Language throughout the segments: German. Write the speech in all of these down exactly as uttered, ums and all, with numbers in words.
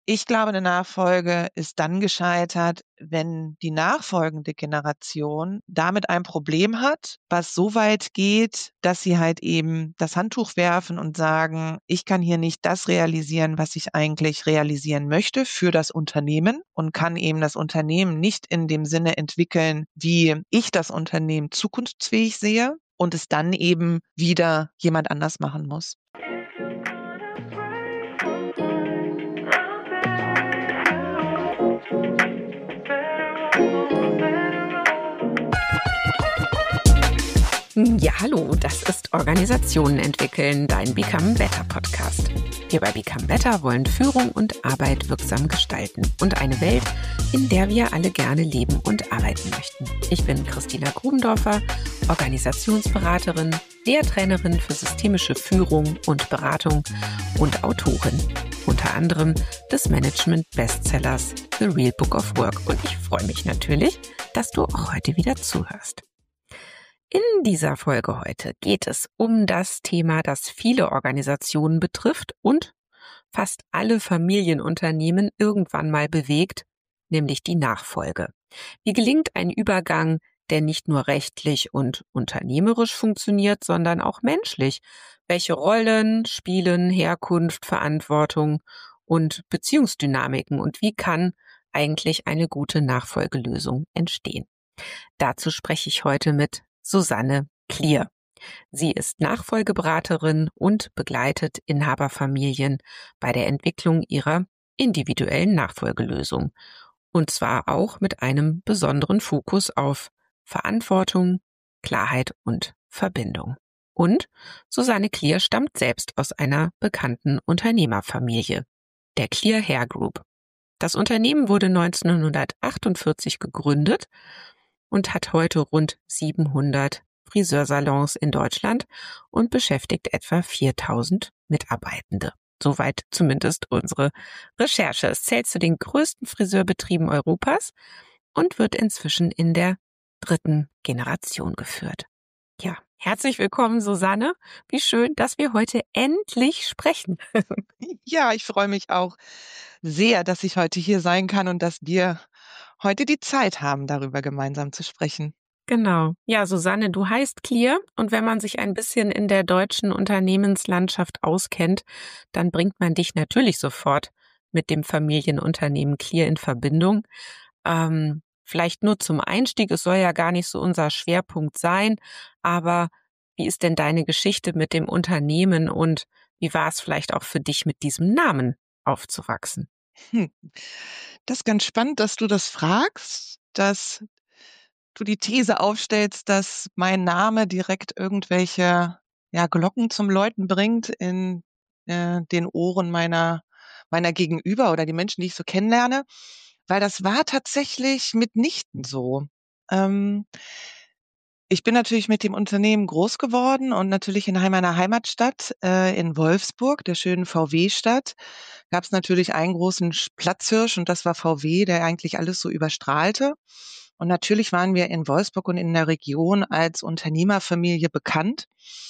Ich glaube, eine Nachfolge ist dann gescheitert, wenn die nachfolgende Generation damit ein Problem hat, was so weit geht, dass sie halt eben das Handtuch werfen und sagen: „Ich kann hier nicht das realisieren, was ich eigentlich realisieren möchte für das Unternehmen und kann eben das Unternehmen nicht in dem Sinne entwickeln, wie ich das Unternehmen zukunftsfähig sehe“, und es dann eben wieder jemand anders machen muss. Ja, hallo, das ist Organisationen entwickeln, dein Become Better Podcast. Wir bei Become Better wollen Führung und Arbeit wirksam gestalten und eine Welt, in der wir alle gerne leben und arbeiten möchten. Ich bin Christina Grubendorfer, Organisationsberaterin, Lehrtrainerin für systemische Führung und Beratung und Autorin, unter anderem des Management-Bestsellers The Real Book of Work. Und ich freue mich natürlich, dass du auch heute wieder zuhörst. In dieser Folge heute geht es um das Thema, das viele Organisationen betrifft und fast alle Familienunternehmen irgendwann mal bewegt, nämlich die Nachfolge. Wie gelingt ein Übergang, der nicht nur rechtlich und unternehmerisch funktioniert, sondern auch menschlich? Welche Rollen spielen Herkunft, Verantwortung und Beziehungsdynamiken und wie kann eigentlich eine gute Nachfolgelösung entstehen? Dazu spreche ich heute mit Susanne Klier. Sie ist Nachfolgeberaterin und begleitet Inhaberfamilien bei der Entwicklung ihrer individuellen Nachfolgelösung. Und zwar auch mit einem besonderen Fokus auf Verantwortung, Klarheit und Verbindung. Und Susanne Klier stammt selbst aus einer bekannten Unternehmerfamilie, der Klier Hair Group. Das Unternehmen wurde neunzehnhundertachtundvierzig gegründet und hat heute rund siebenhundert Friseursalons in Deutschland und beschäftigt etwa viertausend Mitarbeitende. Soweit zumindest unsere Recherche. Es zählt zu den größten Friseurbetrieben Europas und wird inzwischen in der dritten Generation geführt. Ja, herzlich willkommen, Susanne. Wie schön, dass wir heute endlich sprechen. Ja, ich freue mich auch sehr, dass ich heute hier sein kann und dass wir heute die Zeit haben, darüber gemeinsam zu sprechen. Genau. Ja, Susanne, du heißt Klier und wenn man sich ein bisschen in der deutschen Unternehmenslandschaft auskennt, dann bringt man dich natürlich sofort mit dem Familienunternehmen Klier in Verbindung. Ähm, vielleicht nur zum Einstieg, es soll ja gar nicht so unser Schwerpunkt sein, aber wie ist denn deine Geschichte mit dem Unternehmen und wie war es vielleicht auch für dich, mit diesem Namen aufzuwachsen? Hm. Das ist ganz spannend, dass du das fragst, dass du die These aufstellst, dass mein Name direkt irgendwelche, ja, Glocken zum Läuten bringt in, äh, den Ohren meiner meiner Gegenüber oder die Menschen, die ich so kennenlerne, weil das war tatsächlich mitnichten so. Ähm, ich bin natürlich mit dem Unternehmen groß geworden und natürlich in hei meiner Heimatstadt, äh, in Wolfsburg, der schönen V W-Stadt, gab's natürlich einen großen Sch Platzhirsch und das war V W, der eigentlich alles so überstrahlte. Und natürlich waren wir in Wolfsburg und in der Region als Unternehmerfamilie bekannt.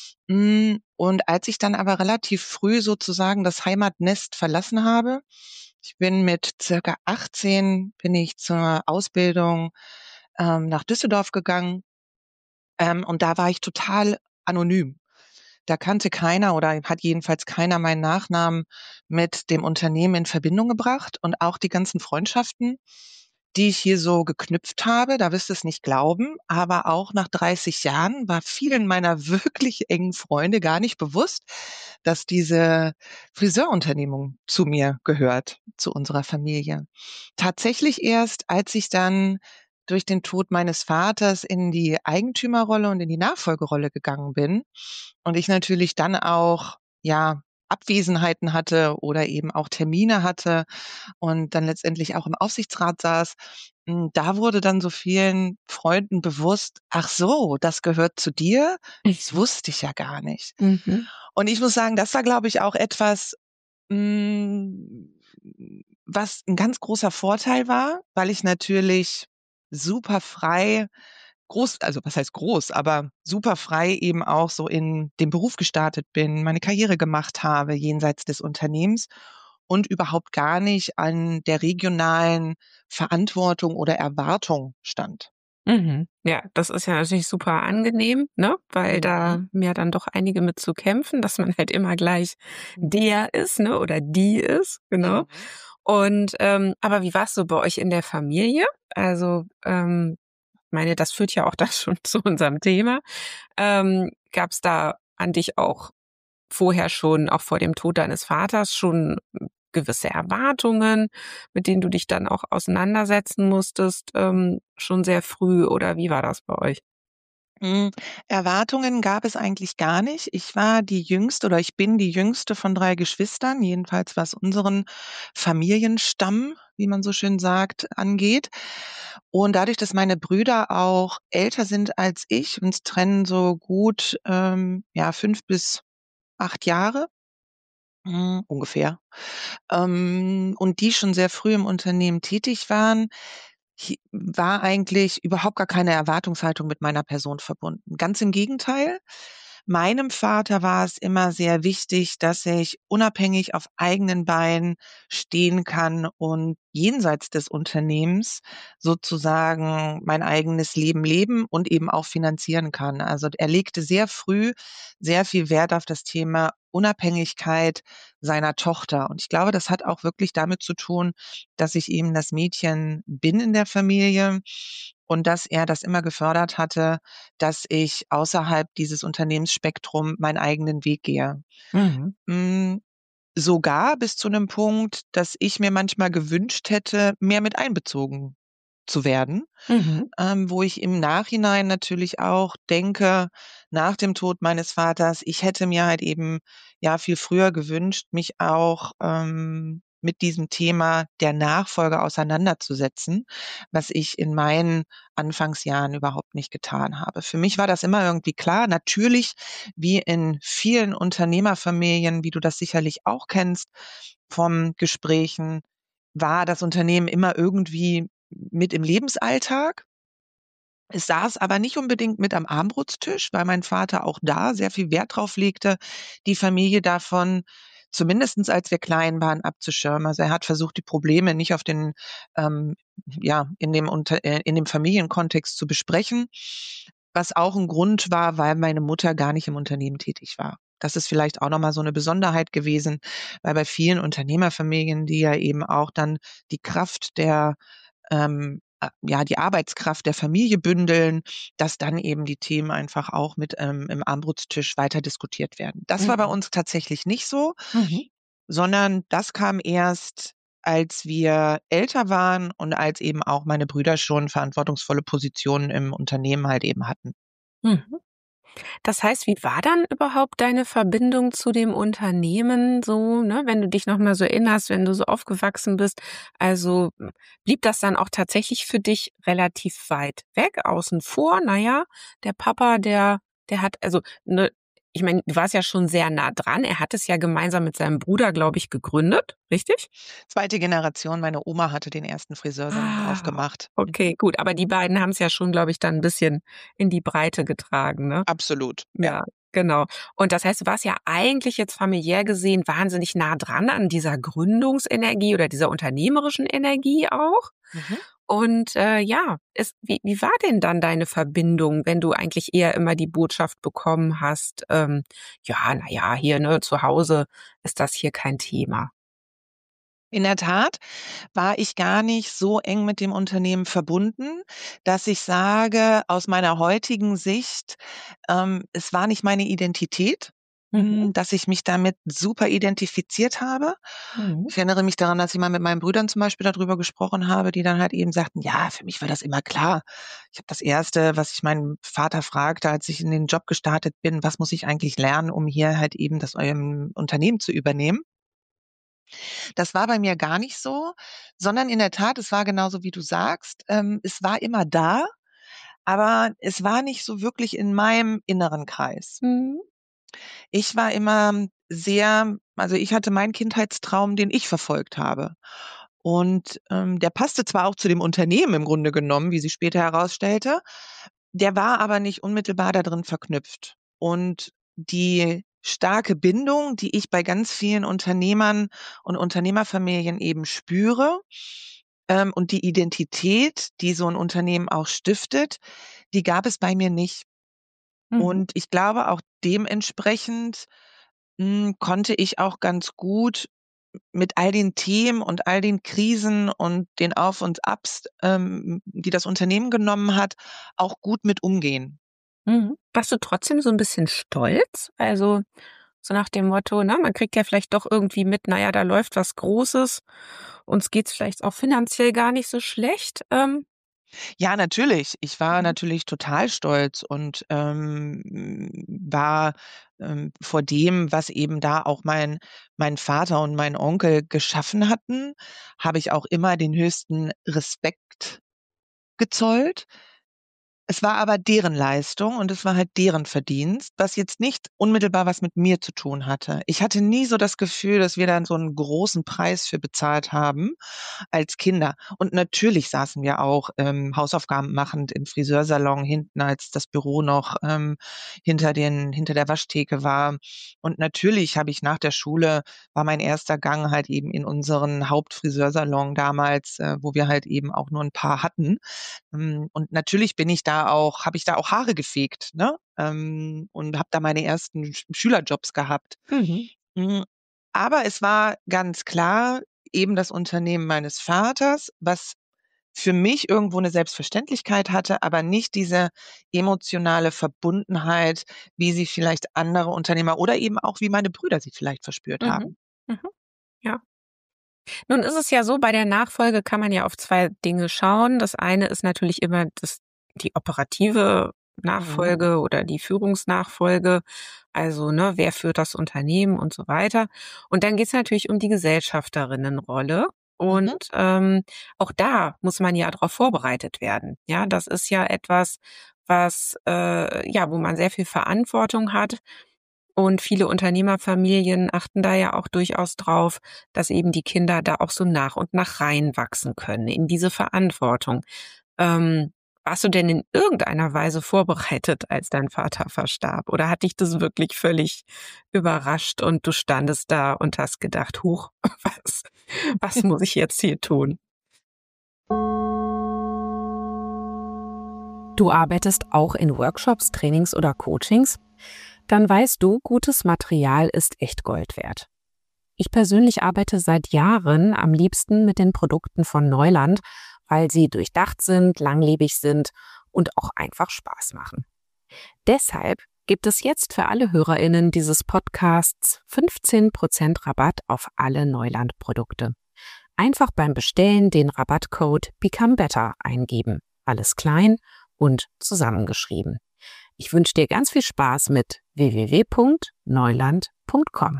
Hm, und als ich dann aber relativ früh sozusagen das Heimatnest verlassen habe, ich bin mit circa achtzehn bin ich zur Ausbildung, ähm, nach Düsseldorf gegangen, ähm, und da war ich total anonym. Da kannte keiner oder hat jedenfalls keiner meinen Nachnamen mit dem Unternehmen in Verbindung gebracht und auch die ganzen Freundschaften, die ich hier so geknüpft habe, da wirst du es nicht glauben, aber auch nach dreißig Jahren war vielen meiner wirklich engen Freunde gar nicht bewusst, dass diese Friseurunternehmung zu mir gehört, zu unserer Familie. Tatsächlich erst, als ich dann durch den Tod meines Vaters in die Eigentümerrolle und in die Nachfolgerolle gegangen bin und ich natürlich dann auch, ja, Abwesenheiten hatte oder eben auch Termine hatte und dann letztendlich auch im Aufsichtsrat saß, hm, da wurde dann so vielen Freunden bewusst: „Ach so, das gehört zu dir? Das wusste ich ja gar nicht.“ Mhm. Und ich muss sagen, das war, glaube ich, auch etwas, hm, was 'n ganz großer Vorteil war, weil ich natürlich super frei groß also was heißt groß, aber super frei eben auch so in den Beruf gestartet bin, meine Karriere gemacht habe jenseits des Unternehmens und überhaupt gar nicht an der regionalen Verantwortung oder Erwartung stand. Mhm. Ja, das ist ja natürlich super angenehm, ne? Weil da Mhm. haben ja dann doch einige mit zu kämpfen, dass man halt immer gleich der ist, ne? Oder die ist, genau. Mhm. Und ähm, aber wie war's so bei euch in der Familie? Also, ähm, meine, das führt ja auch dann schon zu unserem Thema. Ähm, gab's da an dich auch vorher schon, auch vor dem Tod deines Vaters, schon gewisse Erwartungen, mit denen du dich dann auch auseinandersetzen musstest, ähm, schon sehr früh, oder wie war das bei euch? Hm, Erwartungen gab es eigentlich gar nicht. Ich war die Jüngste oder ich bin die Jüngste von drei Geschwistern, jedenfalls was unseren Familienstamm, wie man so schön sagt, angeht. Und dadurch, dass meine Brüder auch älter sind als ich, uns trennen so gut, ähm, ja, fünf bis acht Jahre, hm, ungefähr, ähm, und die schon sehr früh im Unternehmen tätig waren, hi war eigentlich überhaupt gar keine Erwartungshaltung mit meiner Person verbunden. Ganz im Gegenteil. Meinem Vater war es immer sehr wichtig, dass ich unabhängig auf eigenen Beinen stehen kann und jenseits des Unternehmens sozusagen mein eigenes Leben leben und eben auch finanzieren kann. Also, er legte sehr früh sehr viel Wert auf das Thema Unabhängigkeit seiner Tochter. Und ich glaube, das hat auch wirklich damit zu tun, dass ich eben das Mädchen bin in der Familie und dass er das immer gefördert hatte, dass ich außerhalb dieses Unternehmensspektrum meinen eigenen Weg gehe. Mhm. Hm, sogar bis zu 'nem Punkt, dass ich mir manchmal gewünscht hätte, mehr mit einbezogen zu werden, Mhm. ähm, wo ich im Nachhinein natürlich auch denke, nach dem Tod meines Vaters, ich hätte mir halt eben, ja, viel früher gewünscht, mich auch, ähm, mit diesem Thema der Nachfolge auseinanderzusetzen, was ich in meinen Anfangsjahren überhaupt nicht getan habe. Für mich war das immer irgendwie klar. Natürlich, wie in vielen Unternehmerfamilien, wie du das sicherlich auch kennst vom Gesprächen, war das Unternehmen immer irgendwie mit im Lebensalltag. Es saß aber nicht unbedingt mit am Abendbrotstisch, weil mein Vater auch da sehr viel Wert drauf legte, die Familie davon, zumindestens als wir klein waren, abzuschirmen. Also, er hat versucht, die Probleme nicht auf den, ähm ja, in dem unter äh, in dem Familienkontext zu besprechen, was auch 'n Grund war, weil meine Mutter gar nicht im Unternehmen tätig war. Das ist vielleicht auch noch mal so 'ne Besonderheit gewesen, weil bei vielen Unternehmerfamilien, die ja eben auch dann die Kraft der ähm, a ja, die Arbeitskraft der Familie bündeln, dass dann eben die Themen einfach auch mit, ähm, im Armbrotstisch weiter diskutiert werden. Das war bei Mhm. uns tatsächlich nicht so, Mhm. sondern das kam erst, als wir älter waren und als eben auch meine Brüder schon verantwortungsvolle Positionen im Unternehmen halt eben hatten. Mhm. Das heißt, wie war dann überhaupt deine Verbindung zu dem Unternehmen so, ne, wenn du dich noch mal so erinnerst, wenn du so aufgewachsen bist? Also, hm, blieb das dann auch tatsächlich für dich relativ weit weg, außen vor? Na ja, der Papa, der der hat also, ne, ich meine, du warst ja schon sehr nah dran. Er hat es ja gemeinsam mit seinem Bruder, glaube ich, gegründet, richtig? Zweite Generation, meine Oma hatte den ersten Friseursalon Ah, aufgemacht. okay, Mhm. gut. Aber die beiden haben's ja schon, glaube ich, dann 'n bisschen in die Breite getragen, ne? Absolut, ja. Ja, genau. Und das heißt, du warst ja eigentlich jetzt familiär gesehen wahnsinnig nah dran an dieser Gründungsenergie oder dieser unternehmerischen Energie auch. Mhm. Und, äh, ja, es wie wie war denn dann deine Verbindung, wenn du eigentlich eher immer die Botschaft bekommen hast, ähm: „Ja, na ja, hier, ne, zu Hause ist das hier kein Thema?“ In der Tat war ich gar nicht so eng mit dem Unternehmen verbunden, dass ich sage, aus meiner heutigen Sicht, ähm, es war nicht meine Identität, Mhm. hm, dass ich mich damit super identifiziert habe. Mhm. Ich erinnere mich daran, dass ich mal mit meinen Brüdern zum Beispiel da drüber gesprochen habe, die dann halt eben sagten: „Ja, für mich war das immer klar.“ Ich habe das Erste, was ich meinen Vater fragte, als ich in den Job gestartet bin: „Was muss ich eigentlich lernen, um hier halt eben das, ähm, Unternehmen zu übernehmen?“ Das war bei mir gar nicht so, sondern in der Tat, es war genauso, wie du sagst. Ähm, es war immer da, aber es war nicht so wirklich in meinem inneren Kreis. Mhm. Ich war immer sehr also, ich hatte meinen Kindheitstraum, den ich verfolgt habe. Und, ähm, der passte zwar auch zu dem Unternehmen im Grunde genommen, wie sich später herausstellte, der war aber nicht unmittelbar da drin verknüpft. Und die starke Bindung, die ich bei ganz vielen Unternehmern und Unternehmerfamilien eben spüre. Ähm, und die Identität, die so ein Unternehmen auch stiftet, die gab es bei mir nicht. Mhm. Und ich glaube auch dementsprechend, hm, konnte ich auch ganz gut mit all den Themen und all den Krisen und den Auf und Abs, ähm, die das Unternehmen genommen hat, auch gut mit umgehen. Mhm. Warst du trotzdem so ein bisschen stolz? Also, so nach dem Motto, ne, man kriegt ja vielleicht doch irgendwie mit, na ja, da läuft was Großes, uns geht's vielleicht auch finanziell gar nicht so schlecht. Ähm, Ja, natürlich. Ich war mhm. natürlich total stolz und, ähm, war, ähm, vor dem, was eben da auch mein mein Vater und mein Onkel geschaffen hatten, habe ich auch immer den höchsten Respekt gezollt. Es war aber deren Leistung und es war halt deren Verdienst, was jetzt nicht unmittelbar was mit mir zu tun hatte. Ich hatte nie so das Gefühl, dass wir da so 'n großen Preis für bezahlt haben als Kinder. Und natürlich saßen wir auch, ähm, Hausaufgaben machend im Friseursalon hinten, als das Büro noch, ähm, hinter den hinter der Waschtheke war. Und natürlich habe ich nach der Schule war mein erster Gang halt eben in unseren Hauptfriseursalon damals, äh, wo wir halt eben auch nur 'n paar hatten. Hm, und natürlich bin ich da auch habe ich da auch Haare gefegt, ne? Ähm, und habe da meine ersten Sch Schülerjobs gehabt. Mhm. Hm, aber es war ganz klar eben das Unternehmen meines Vaters, was für mich irgendwo 'ne Selbstverständlichkeit hatte, aber nicht diese emotionale Verbundenheit, wie sie vielleicht andere Unternehmer oder eben auch wie meine Brüder sie vielleicht verspürt Mhm. haben. Mhm. Ja. Nun ist es ja so, bei der Nachfolge kann man ja auf zwei Dinge schauen. Das eine ist natürlich immer das die operative Mhm, Nachfolge oder die Führungsnachfolge. Also, ne, wer führt das Unternehmen und so weiter. Und dann geht es natürlich um die Gesellschafterinnenrolle. Und, mhm, ähm, auch da muss man ja darauf vorbereitet werden. Ja, das ist ja etwas, was, äh ja, wo man sehr viel Verantwortung hat. Und viele Unternehmerfamilien achten da ja auch durchaus drauf, dass eben die Kinder da auch so nach und nach reinwachsen können in diese Verantwortung. Ähm, warst du denn in irgendeiner Weise vorbereitet, als dein Vater verstarb? Oder hat dich das wirklich völlig überrascht und du standest da und hast gedacht: „Huch, was was muss ich jetzt hier tun?“ Du arbeitest auch in Workshops, Trainings oder Coachings? Dann weißt du, gutes Material ist echt Gold wert. Ich persönlich arbeite seit Jahren am liebsten mit den Produkten von Neuland, weil sie durchdacht sind, langlebig sind und auch einfach Spaß machen. Deshalb gibt es jetzt für alle HörerInnen dieses Podcasts fünfzehn Prozent Rabatt auf alle Neuland-Produkte. Einfach beim Bestellen den Rabattcode Become Better eingeben. Alles klein und zusammengeschrieben. Ich wünsche dir ganz viel Spaß mit w w w punkt neuland punkt com.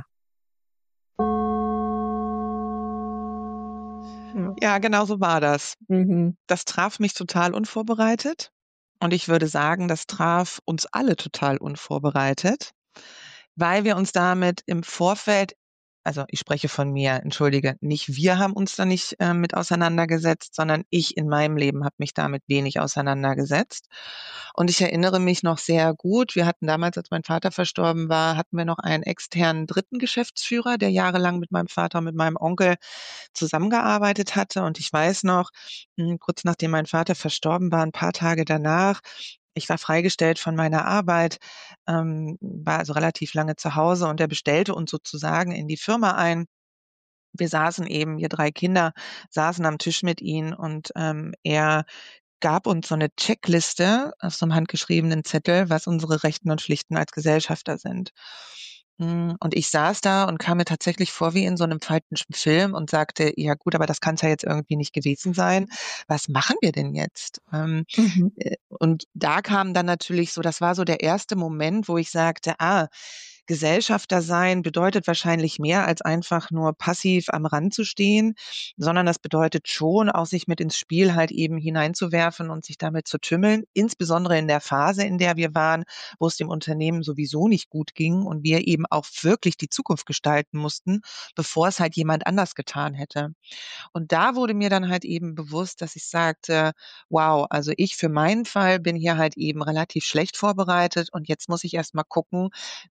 Ja. ja, genau so war das. Mhm. Das traf mich total unvorbereitet und ich würde sagen, das traf uns alle total unvorbereitet, weil wir uns damit im Vorfeld also, ich spreche von mir, entschuldige, nicht wir haben uns da nicht, äh, mit auseinandergesetzt, sondern ich in meinem Leben habe mich damit wenig auseinandergesetzt. Und ich erinnere mich noch sehr gut, wir hatten damals, als mein Vater verstorben war, hatten wir noch einen externen dritten Geschäftsführer, der jahrelang mit meinem Vater und mit meinem Onkel zusammengearbeitet hatte. Und ich weiß noch, hm, kurz nachdem mein Vater verstorben war, 'n paar Tage danach ich war freigestellt von meiner Arbeit, ähm, war also relativ lange zu Hause und er bestellte uns sozusagen in die Firma ein. Wir saßen eben wir drei Kinder saßen am Tisch mit ihm und, ähm, er gab uns so 'ne Checkliste auf so 'nem handgeschriebenen Zettel, was unsere Rechten und Pflichten als Gesellschafter sind. Hm, und ich saß da und kam mir tatsächlich vor wie in so 'nem falschen Film und sagte: „Ja gut, aber das kann's ja jetzt irgendwie nicht gewesen sein. Was machen wir denn jetzt?“ Ähm, Mhm. äh, und da kam dann natürlich so das war so der erste Moment, wo ich sagte: „Ah, Gesellschafter sein bedeutet wahrscheinlich mehr als einfach nur passiv am Rand zu stehen, sondern das bedeutet schon auch sich mit ins Spiel halt eben hineinzuwerfen und sich damit zu tümmeln, insbesondere in der Phase, in der wir waren, wo es dem Unternehmen sowieso nicht gut ging und wir eben auch wirklich die Zukunft gestalten mussten, bevor es halt jemand anders getan hätte. Und da wurde mir dann halt eben bewusst, dass ich sagte: „Wow, also ich für meinen Fall bin hier halt eben relativ schlecht vorbereitet und jetzt muss ich erst mal gucken muss ich das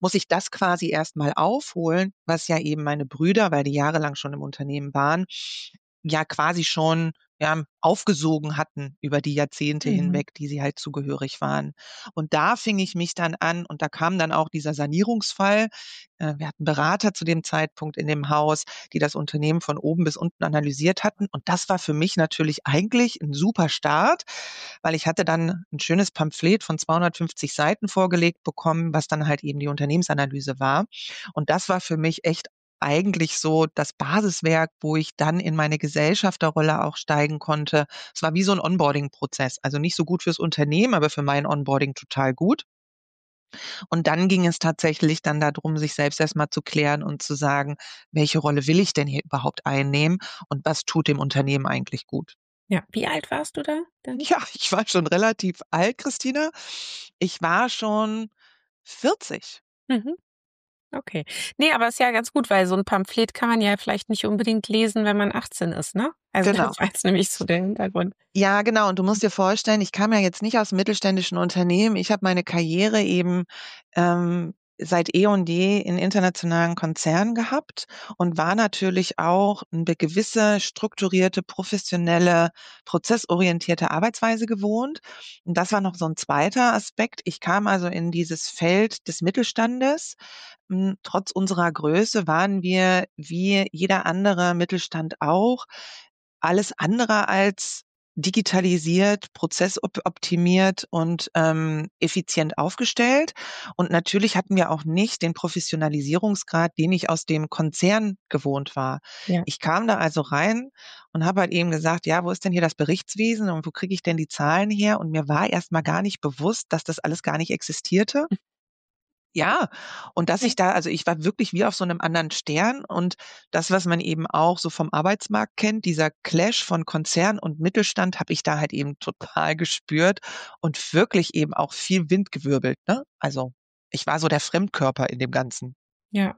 das quasi erstmal aufholen, was ja eben meine Brüder, weil die jahrelang schon im Unternehmen waren, ja quasi schon ja, aufgesogen hatten über die Jahrzehnte Mhm. hinweg, die sie halt zugehörig waren. Und da fing ich mich dann an und da kam dann auch dieser Sanierungsfall. Äh, Wir hatten Berater zu dem Zeitpunkt in dem Haus, die das Unternehmen von oben bis unten analysiert hatten. Und das war für mich natürlich eigentlich ein super Start, weil ich hatte dann ein schönes Pamphlet von zweihundertfünfzig Seiten vorgelegt bekommen, was dann halt eben die Unternehmensanalyse war. Und das war für mich echt eigentlich so das Basiswerk, wo ich dann in meine Gesellschafterrolle auch steigen konnte. Es war wie so ein Onboarding-Prozess. Also nicht so gut fürs Unternehmen, aber für mein Onboarding total gut. Und dann ging es tatsächlich dann darum, sich selbst erstmal zu klären und zu sagen, welche Rolle will ich denn hier überhaupt einnehmen und was tut dem Unternehmen eigentlich gut? Ja, wie alt warst du da dann? Ja, ich war schon relativ alt, Christina. Ich war schon vierzig. Mhm. Okay. Ne, aber ist ja ganz gut, weil so 'n Pamphlet kann man ja vielleicht nicht unbedingt lesen, wenn man achtzehn ist, ne? Also, Genau. das war jetzt nämlich so der Hintergrund. Ja, genau. Und du musst dir vorstellen, ich kam ja jetzt nicht aus 'm mittelständischen Unternehmen. Ich habe meine Karriere eben, ähm, seit eh und je in internationalen Konzernen gehabt und war natürlich auch 'ne gewisse strukturierte, professionelle, prozessorientierte Arbeitsweise gewohnt. Und das war noch so 'n zweiter Aspekt. Ich kam also in dieses Feld des Mittelstandes. Hm, trotz unserer Größe waren wir wie jeder andere Mittelstand auch alles andere als digitalisiert, prozessoptimiert und, ähm, effizient aufgestellt. Und natürlich hatten wir auch nicht den Professionalisierungsgrad, den ich aus dem Konzern gewohnt war. Ja. Ich kam da also rein und habe halt eben gesagt: „Ja, wo ist denn hier das Berichtswesen und wo kriege ich denn die Zahlen her?“ Und mir war erst mal gar nicht bewusst, dass das alles gar nicht existierte. Ja, und dass ich da also, ich war wirklich wie auf so 'nem anderen Stern und das, was man eben auch so vom Arbeitsmarkt kennt, dieser Clash von Konzern und Mittelstand, habe ich da halt eben total gespürt und wirklich eben auch viel Windgewirbelt, ne? Also, ich war so der Fremdkörper in dem Ganzen. Ja,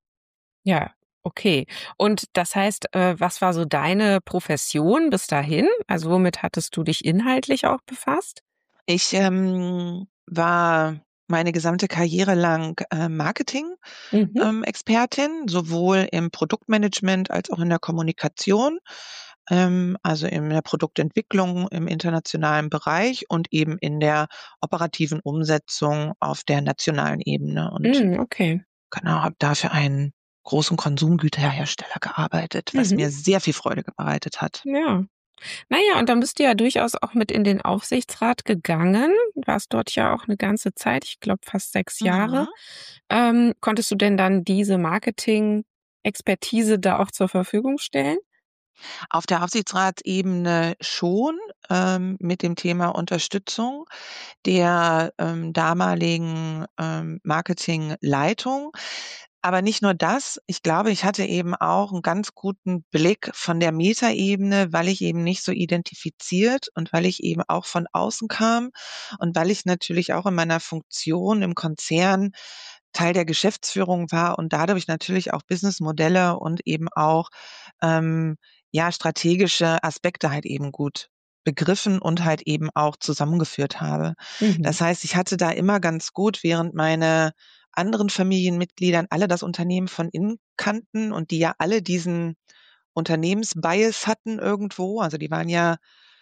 ja, okay. Und das heißt, äh, was war so deine Profession bis dahin? Also, womit hattest du dich inhaltlich auch befasst? Ich, ähm, war meine gesamte Karriere lang, äh, Marketing Mhm. ähm, Expertin, sowohl im Produktmanagement als auch in der Kommunikation, ähm, also in der Produktentwicklung im internationalen Bereich und eben in der operativen Umsetzung auf der nationalen Ebene und Hm, okay. genau, habe da für einen großen Konsumgüterhersteller gearbeitet, was Mhm. mir sehr viel Freude bereitet hat. Ja. Na ja, und dann bist du ja durchaus auch mit in den Aufsichtsrat gegangen, warst dort ja auch 'ne ganze Zeit, ich glaube fast sechs Jahre. Mhm. Ähm, konntest du denn dann diese Marketing-Expertise da auch zur Verfügung stellen? Auf der Aufsichtsratsebene schon, ähm, mit dem Thema Unterstützung der, ähm, damaligen, ähm, Marketingleitung. Aber nicht nur das, ich glaube, ich hatte eben auch 'n ganz guten Blick von der Metaebene, weil ich eben nicht so identifiziert und weil ich eben auch von außen kam und weil ich natürlich auch in meiner Funktion im Konzern Teil der Geschäftsführung war und dadurch natürlich auch Businessmodelle und eben auch, ähm, ja, strategische Aspekte halt eben gut begriffen und halt eben auch zusammengeführt habe. Mhm. Das heißt, ich hatte da immer ganz gut, während meine anderen Familienmitgliedern alle das Unternehmen von innen kannten und die ja alle diesen Unternehmensbias hatten irgendwo. Also, die waren ja,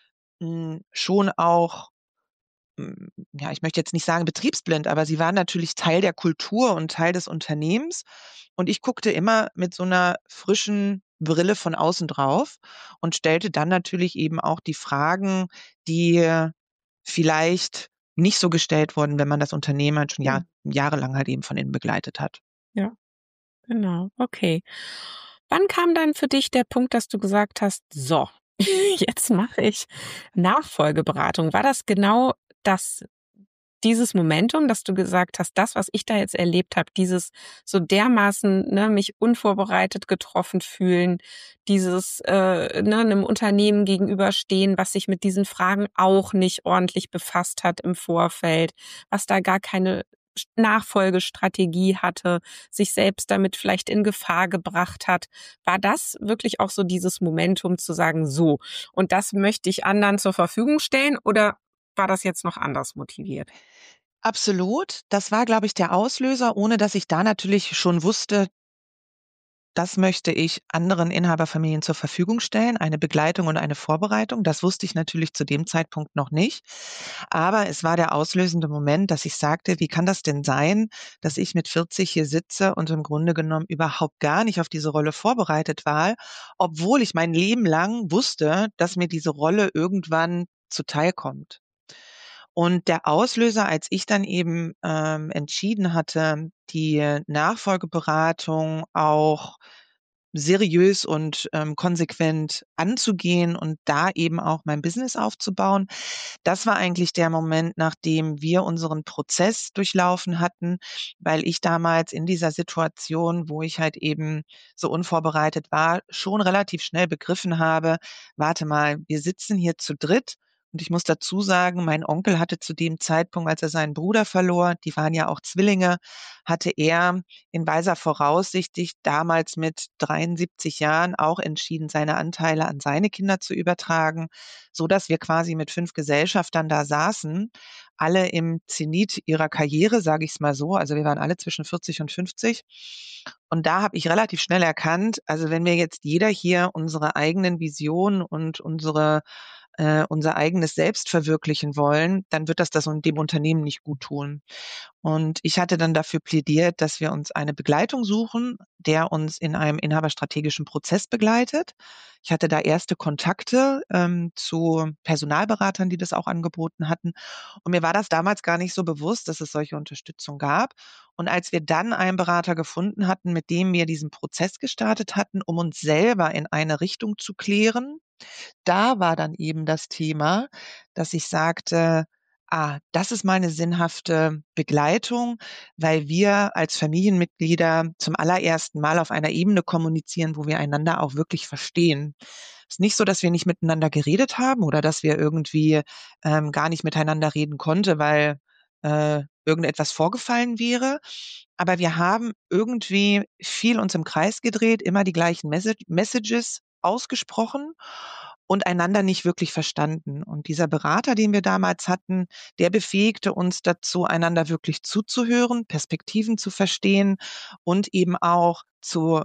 hm, schon auch, hm, ja, ich möchte jetzt nicht sagen betriebsblind, aber sie waren natürlich Teil der Kultur und Teil des Unternehmens. Und ich guckte immer mit so 'ner frischen Brille von außen drauf und stellte dann natürlich eben auch die Fragen, die vielleicht nicht so gestellt wurden, wenn man das Unternehmen halt schon Jahr Ja. jahrelang halt eben von innen begleitet hat. Ja, genau, okay. Wann kam dann für dich der Punkt, dass du gesagt hast: „So, jetzt mache ich Nachfolgeberatung?“ War das genau das dieses Momentum, dass du gesagt hast: „Das, was ich da jetzt erlebt habe, dieses so dermaßen, ne, mich unvorbereitet getroffen fühlen, dieses, äh, ne, 'nem Unternehmen gegenüberstehen, was sich mit diesen Fragen auch nicht ordentlich befasst hat im Vorfeld, was da gar keine sch Nachfolgestrategie hatte, sich selbst damit vielleicht in Gefahr gebracht hat.“ War das wirklich auch so dieses Momentum zu sagen: „So, und das möchte ich anderen zur Verfügung stellen“, oder war das jetzt noch anders motiviert? Absolut. Das war, glaube ich, der Auslöser, ohne dass ich da natürlich schon wusste, das möchte ich anderen Inhaberfamilien zur Verfügung stellen, eine Begleitung und eine Vorbereitung. Das wusste ich natürlich zu dem Zeitpunkt noch nicht. Aber es war der auslösende Moment, dass ich sagte, wie kann das denn sein, dass ich mit vierzig hier sitze und im Grunde genommen überhaupt gar nicht auf diese Rolle vorbereitet war, obwohl ich mein Leben lang wusste, dass mir diese Rolle irgendwann zuteilkommt. Und der Auslöser, als ich dann eben ähm, entschieden hatte, die Nachfolgeberatung auch seriös und ähm, konsequent anzugehen und da eben auch mein Business aufzubauen. Das war eigentlich der Moment, nachdem wir unseren Prozess durchlaufen hatten, weil ich damals in dieser Situation, wo ich halt eben so unvorbereitet war, schon relativ schnell begriffen habe, warte mal, wir sitzen hier zu dritt. Und ich muss dazu sagen, mein Onkel hatte zu dem Zeitpunkt, als er seinen Bruder verlor, die waren ja auch Zwillinge, hatte er in weiser Voraussicht damals mit dreiundsiebzig Jahren auch entschieden, seine Anteile an seine Kinder zu übertragen, so dass wir quasi mit fünf Gesellschaftern da saßen, alle im Zenit ihrer Karriere, sage ich es mal so. Also wir waren alle zwischen vierzig und fünfzig. Und da habe ich relativ schnell erkannt, also wenn wir jetzt jeder hier unsere eigenen Visionen und unsere äh, unser eigenes Selbst verwirklichen wollen, dann wird das das dem Unternehmen nicht gut tun. Und ich hatte dann dafür plädiert, dass wir uns eine Begleitung suchen, der uns in einem inhaberstrategischen Prozess begleitet. Ich hatte da erste Kontakte ähm, zu Personalberatern, die das auch angeboten hatten. Und mir war das damals gar nicht so bewusst, dass es solche Unterstützung gab. Und als wir dann einen Berater gefunden hatten, mit dem wir diesen Prozess gestartet hatten, um uns selber in eine Richtung zu klären, da war dann eben das Thema, dass ich sagte, ah, das ist meine sinnhafte Begleitung, weil wir als Familienmitglieder zum allerersten Mal auf einer Ebene kommunizieren, wo wir einander auch wirklich verstehen. Es ist nicht so, dass wir nicht miteinander geredet haben oder dass wir irgendwie ähm, gar nicht miteinander reden konnten, weil äh, irgendetwas vorgefallen wäre. Aber wir haben irgendwie viel uns im Kreis gedreht, immer die gleichen Message Messages ausgesprochen und einander nicht wirklich verstanden. Und dieser Berater, den wir damals hatten, der befähigte uns dazu, einander wirklich zuzuhören, Perspektiven zu verstehen und eben auch zu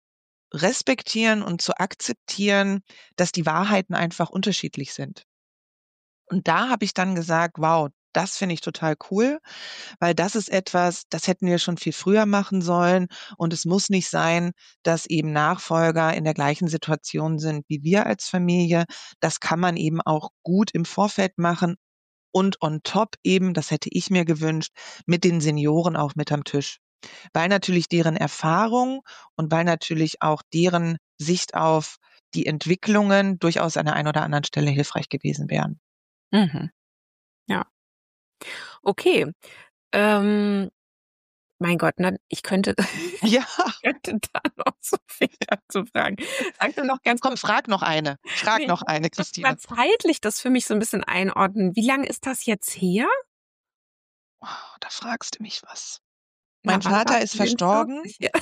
respektieren und zu akzeptieren, dass die Wahrheiten einfach unterschiedlich sind. Und da habe ich dann gesagt, wow, das finde ich total cool, weil das ist etwas, das hätten wir schon viel früher machen sollen. Und es muss nicht sein, dass eben Nachfolger in der gleichen Situation sind wie wir als Familie. Das kann man eben auch gut im Vorfeld machen und on top eben, das hätte ich mir gewünscht, mit den Senioren auch mit am Tisch. Weil natürlich deren Erfahrung und weil natürlich auch deren Sicht auf die Entwicklungen durchaus an der einen oder anderen Stelle hilfreich gewesen wären. Mhm. Ja. Okay. Ähm, mein Gott, na, ich könnte, Ja, könnte da noch so viel dazu fragen. Sag mir noch ganz komm, kurz, frag noch eine. Frag nee, noch eine, muss mal Christine. zeitlich das für mich so ein bisschen einordnen. Wie lange ist das jetzt her? Oh, da fragst du mich was. Na, Mein wann Vater warst ist du denn verstorben. vierzig? Ja.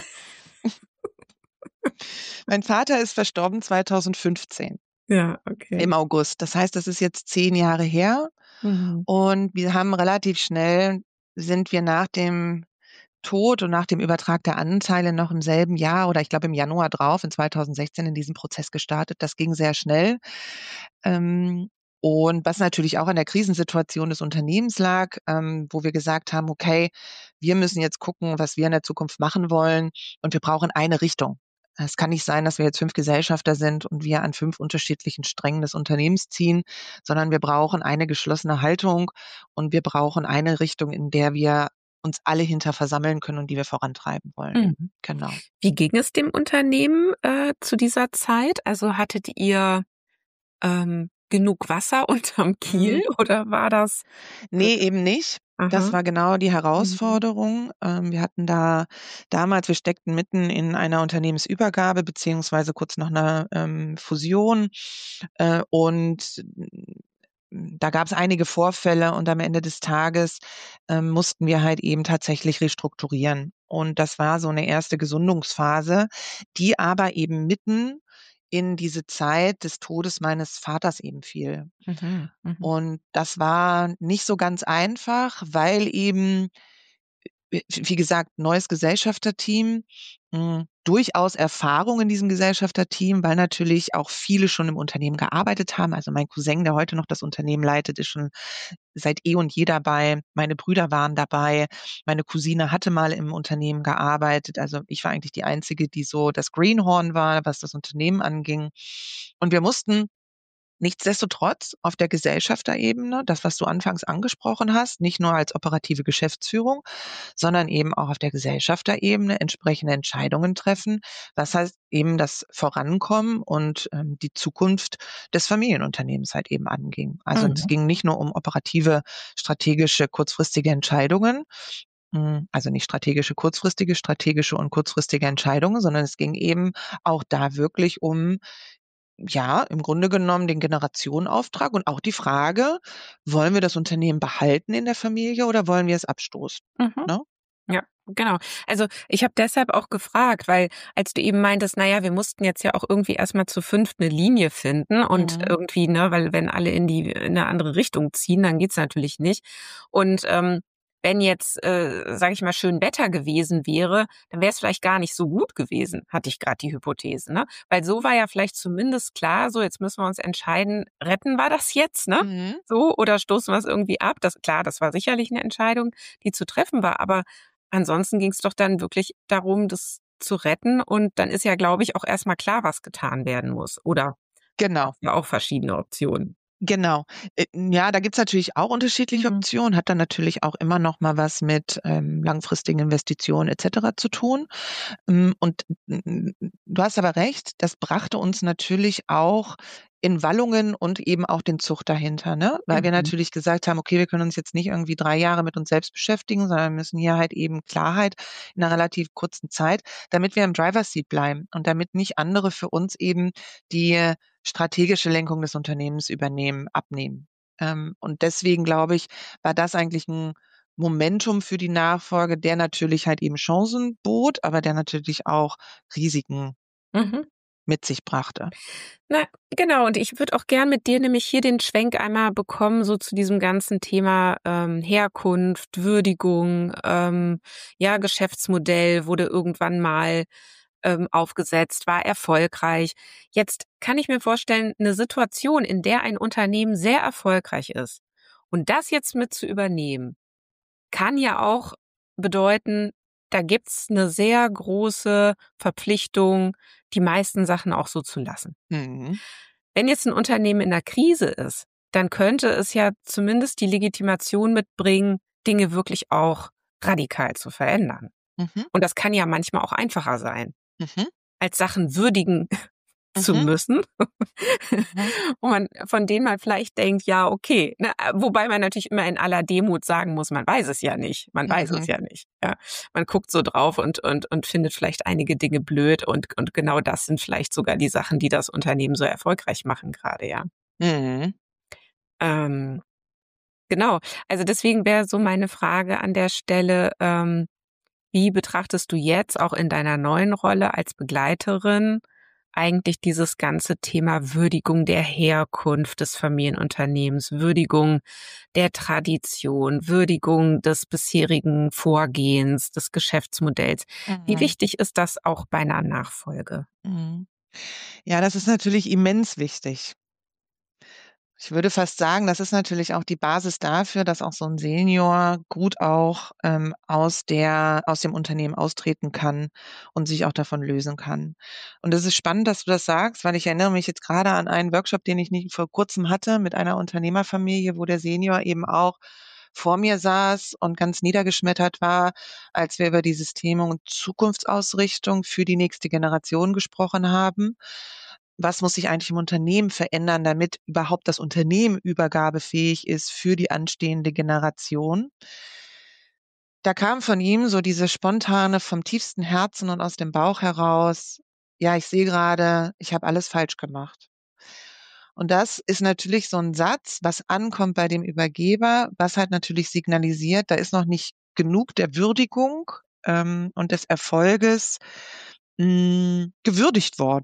Mein Vater ist verstorben zweitausendfünfzehn Ja, okay. im August. Das heißt, das ist jetzt zehn Jahre her. Mhm. Und wir haben relativ schnell sind wir nach dem Tod und nach dem Übertrag der Anteile noch im selben Jahr oder ich glaube im Januar drauf, in zweitausendsechzehn in diesem Prozess gestartet. Das ging sehr schnell. Ähm, und was natürlich auch an der Krisensituation des Unternehmens lag, ähm, wo wir gesagt haben, okay, wir müssen jetzt gucken, was wir in der Zukunft machen wollen und wir brauchen eine Richtung. Es kann nicht sein, dass wir jetzt fünf Gesellschafter sind und wir an fünf unterschiedlichen Strängen des Unternehmens ziehen, sondern wir brauchen eine geschlossene Haltung und wir brauchen eine Richtung, in der wir uns alle hinter versammeln können und die wir vorantreiben wollen. Mhm. Genau. Wie ging es dem Unternehmen äh, zu dieser Zeit? Also hattet ihr ähm, genug Wasser unterm Mhm. Kiel oder war das? äh, Ne, eben nicht. Das Aha. war genau die Mhm. Herausforderung. Ähm, wir hatten da damals wir steckten mitten in einer Unternehmensübergabe beziehungsweise kurz nach 'ner, ähm, Fusion, äh, und hm, da gab's einige Vorfälle und am Ende des Tages, ähm, mussten wir halt eben tatsächlich restrukturieren. Und das war so 'ne erste Gesundungsphase, die aber eben mitten in diese Zeit des Todes meines Vaters eben fiel. Mhm, mhm. Und das war nicht so ganz einfach, weil eben, wie wie gesagt, neues Gesellschafterteam, hm, durchaus Erfahrung in diesem Gesellschafterteam, weil natürlich auch viele schon im Unternehmen gearbeitet haben. Also mein Cousin, der heute noch das Unternehmen leitet, ist schon seit eh und je dabei. Meine Brüder waren dabei. Meine Cousine hatte mal im Unternehmen gearbeitet. Also ich war eigentlich die Einzige, die so das Greenhorn war, was das Unternehmen anging. Und wir mussten nichtsdestotrotz auf der Gesellschafterebene, das, was du anfangs angesprochen hast, nicht nur als operative Geschäftsführung, sondern eben auch auf der Gesellschafterebene entsprechende Entscheidungen treffen. Was heißt eben das Vorankommen und ähm, die Zukunft des Familienunternehmens halt eben anging. Also es Mhm. ging nicht nur um operative, strategische, kurzfristige Entscheidungen, hm, also nicht strategische, kurzfristige, strategische und kurzfristige Entscheidungen, sondern es ging eben auch da wirklich um, ja, im Grunde genommen den Generationenauftrag und auch die Frage: „Wollen wir das Unternehmen behalten in der Familie oder wollen wir es abstoßen?“ Mhm. Ne? Ja, genau. Also, ich habe deshalb auch gefragt, weil als du eben meintest, na ja, wir mussten jetzt ja auch irgendwie erst mal zu fünft 'ne Linie finden und Mhm. irgendwie, ne, weil wenn alle in die in 'ne andere Richtung ziehen, dann geht's natürlich nicht. Und, ähm, wenn jetzt, äh, sage ich mal, schön Wetter gewesen wäre, dann wäre es vielleicht gar nicht so gut gewesen, hatte ich grad die Hypothese, ne? Weil so war ja vielleicht zumindest klar, so jetzt müssen wir uns entscheiden, retten wir das jetzt, ne? Mhm. So, oder stoßen wir es irgendwie ab? Das klar, das war sicherlich 'ne Entscheidung, die zu treffen war, aber ansonsten ging's doch dann wirklich darum, das zu retten und dann ist ja, glaube ich, auch erst mal klar, was getan werden muss, oder Genau. gab's ja auch verschiedene Optionen? Genau. Äh, ja, da gibt's natürlich auch unterschiedliche Mhm. Optionen, hat dann natürlich auch immer noch mal was mit, ähm, langfristigen Investitionen et cetera zu tun. Hm, und n n n du hast aber recht, das brachte uns natürlich auch in Wallungen und eben auch den Zug dahinter, ne? Weil wir Mhm. natürlich gesagt haben: „Okay, wir können uns jetzt nicht irgendwie drei Jahre mit uns selbst beschäftigen, sondern müssen hier halt eben Klarheit in 'ner relativ kurzen Zeit, damit wir im Driver's Seat bleiben und damit nicht andere für uns eben die strategische Lenkung des Unternehmens übernehmen abnehmen.“ Ähm, und deswegen glaube ich, war das eigentlich 'n Momentum für die Nachfolge, der natürlich halt eben Chancen bot, aber der natürlich auch Risiken Mhm. mit sich brachte. Na, genau. Und ich würde auch gern mit dir nämlich hier den Schwenk einmal bekommen, so zu diesem ganzen Thema, ähm, Herkunft, Würdigung, ähm, ja, Geschäftsmodell wurde irgendwann mal, ähm, aufgesetzt, war erfolgreich. Jetzt kann ich mir vorstellen, 'ne Situation, in der ein Unternehmen sehr erfolgreich ist und das jetzt mit zu übernehmen, kann ja auch bedeuten, da gibt's 'ne sehr große Verpflichtung, die meisten Sachen auch so zu lassen. Mhm. Wenn jetzt 'n Unternehmen in 'ner Krise ist, dann könnte es ja zumindest die Legitimation mitbringen, Dinge wirklich auch radikal zu verändern. Mhm. Und das kann ja manchmal auch einfacher sein, Mhm. als Sachen würdigen zu Mhm. müssen, Mhm. wo man von denen man vielleicht denkt: „Ja, okay“, ne? Äh, wobei man natürlich immer in aller Demut sagen muss, man weiß es ja nicht. Man weiß es Mhm. ja nicht, ja? Man guckt so drauf und und und findet vielleicht einige Dinge blöd und und genau das sind vielleicht sogar die Sachen, die das Unternehmen so erfolgreich machen grade, ja? Mhm. Ähm, genau. Also, deswegen wäre so meine Frage an der Stelle, ähm, wie betrachtest du jetzt auch in deiner neuen Rolle als Begleiterin eigentlich dieses ganze Thema Würdigung der Herkunft des Familienunternehmens, Würdigung der Tradition, Würdigung des bisherigen Vorgehens, des Geschäftsmodells? Wie Mhm. wichtig ist das auch bei 'ner Nachfolge? Mhm. Ja, das ist natürlich immens wichtig. Ich würde fast sagen, das ist natürlich auch die Basis dafür, dass auch so 'n Senior gut auch, ähm, aus der aus dem Unternehmen austreten kann und sich auch davon lösen kann. Und es ist spannend, dass du das sagst, weil ich erinnere mich jetzt grade an einen Workshop, den ich nicht vor Kurzem hatte mit einer Unternehmerfamilie, wo der Senior eben auch vor mir saß und ganz niedergeschmettert war, als wir über dieses Thema Zukunftsausrichtung für die nächste Generation gesprochen haben. Was muss sich eigentlich im Unternehmen verändern, damit überhaupt das Unternehmen übergabefähig ist für die anstehende Generation? Da kam von ihm so diese spontane vom tiefsten Herzen und aus dem Bauch heraus: „Ja, ich sehe grade, ich habe alles falsch gemacht.“ Und das ist natürlich so 'n Satz, was ankommt bei dem Übergeber, was halt natürlich signalisiert, da ist noch nicht genug der Würdigung, ähm, und des Erfolges, hm, gewürdigt worden.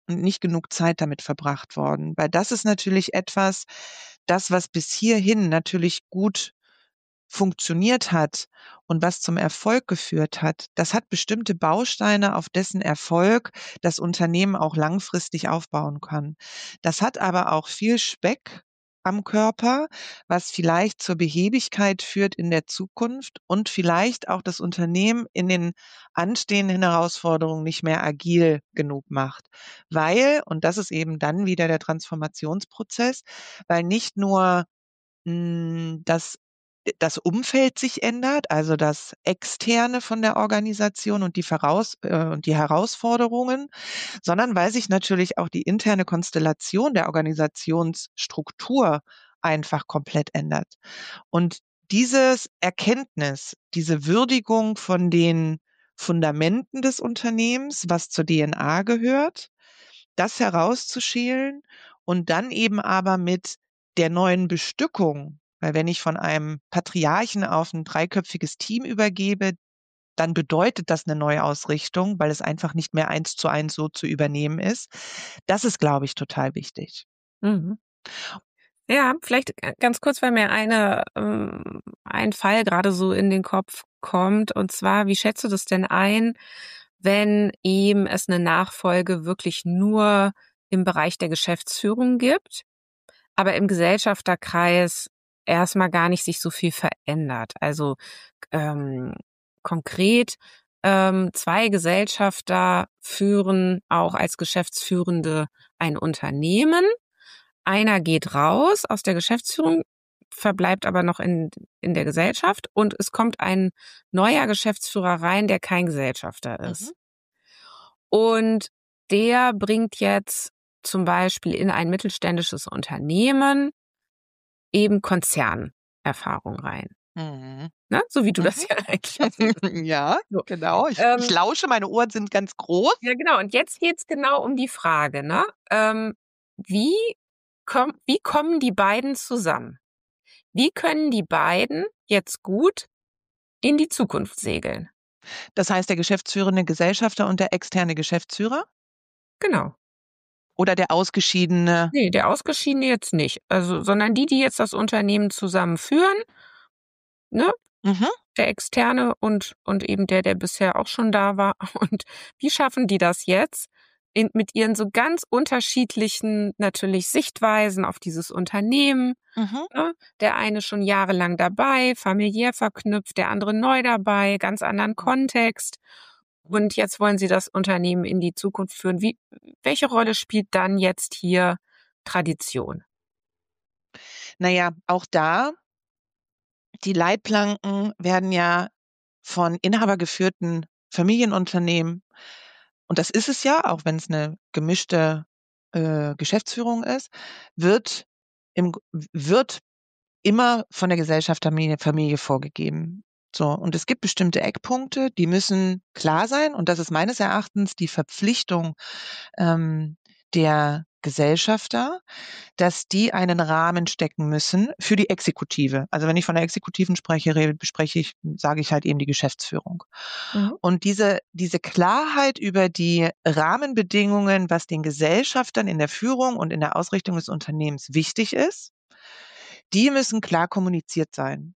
und nicht genug Zeit damit verbracht worden. Weil das ist natürlich etwas, das, was bis hierhin natürlich gut funktioniert hat und was zum Erfolg geführt hat, das hat bestimmte Bausteine, auf dessen Erfolg das Unternehmen auch langfristig aufbauen kann. Das hat aber auch viel Speck am Körper, was vielleicht zur Behebigkeit führt in der Zukunft und vielleicht auch das Unternehmen in den anstehenden Herausforderungen nicht mehr agil genug macht. Weil, und das ist eben dann wieder der Transformationsprozess, weil nicht nur hm, das das Umfeld sich ändert, also das Externe von der Organisation und die Voraus äh, und die Herausforderungen, sondern weil sich natürlich auch die interne Konstellation der Organisationsstruktur einfach komplett ändert. Und dieses Erkenntnis, diese Würdigung von den Fundamenten des Unternehmens, was zur D N A gehört, das herauszuschälen und dann eben aber mit der neuen Bestückung, weil wenn ich von einem Patriarchen auf ein dreiköpfiges Team übergebe, dann bedeutet das eine Neuausrichtung, weil es einfach nicht mehr eins zu eins so zu übernehmen ist. Das ist, glaube ich, total wichtig. Mhm. Ja, vielleicht g- ganz kurz, weil mir eine, ähm, ein Fall gerade so in den Kopf kommt. Und zwar, wie schätzt du das denn ein, wenn ihm es eine Nachfolge wirklich nur im Bereich der Geschäftsführung gibt, aber im Gesellschafterkreis erstmal gar nicht sich so viel verändert? Also ähm, konkret, ähm, zwei Gesellschafter führen auch als Geschäftsführende ein Unternehmen. Einer geht raus aus der Geschäftsführung, verbleibt aber noch in, in der Gesellschaft und es kommt ein neuer Geschäftsführer rein, der kein Gesellschafter Mhm. ist. Und der bringt jetzt zum Beispiel in ein mittelständisches Unternehmen eben Konzernerfahrung rein. Mhm. Ne? So wie du das Mhm. ja eigentlich auch siehst. Ja, So. genau. Ich, ich Ähm, lausche, meine Ohren sind ganz groß. ja, genau. Und jetzt geht's genau um die Frage, ne? Ähm, wie, komm, wie kommen die beiden zusammen? Wie können die beiden jetzt gut in die Zukunft segeln? Das heißt, der geschäftsführende Gesellschafter und der externe Geschäftsführer Genau. oder der ausgeschiedene. Nee, der Ausgeschiedene jetzt nicht. Also, sondern die, die jetzt das Unternehmen zusammenführen, ne? Mhm. Der Externe und, und eben der, der bisher auch schon da war. Und wie schaffen die das jetzt? In, mit ihren so ganz unterschiedlichen, natürlich Sichtweisen auf dieses Unternehmen. Mhm. Ne? Der eine schon jahrelang dabei, familiär verknüpft, der andere neu dabei, ganz anderen Kontext. Und jetzt wollen sie das Unternehmen in die Zukunft führen. Wie, welche Rolle spielt dann jetzt hier Tradition? Naja, auch da, die Leitplanken werden ja von inhabergeführten Familienunternehmen, und das ist es ja, auch wenn es eine gemischte äh, Geschäftsführung ist, wird, im, wird immer von der Gesellschafterfamilie Familie vorgegeben. So, und es gibt bestimmte Eckpunkte, die müssen klar sein, und das ist meines Erachtens die Verpflichtung ähm, der Gesellschafter, dass die einen Rahmen stecken müssen für die Exekutive. Also wenn ich von der Exekutiven spreche, rede, spreche ich, sage ich halt eben die Geschäftsführung. Mhm. Und diese, diese Klarheit über die Rahmenbedingungen, was den Gesellschaftern in der Führung und in der Ausrichtung des Unternehmens wichtig ist, die müssen klar kommuniziert sein.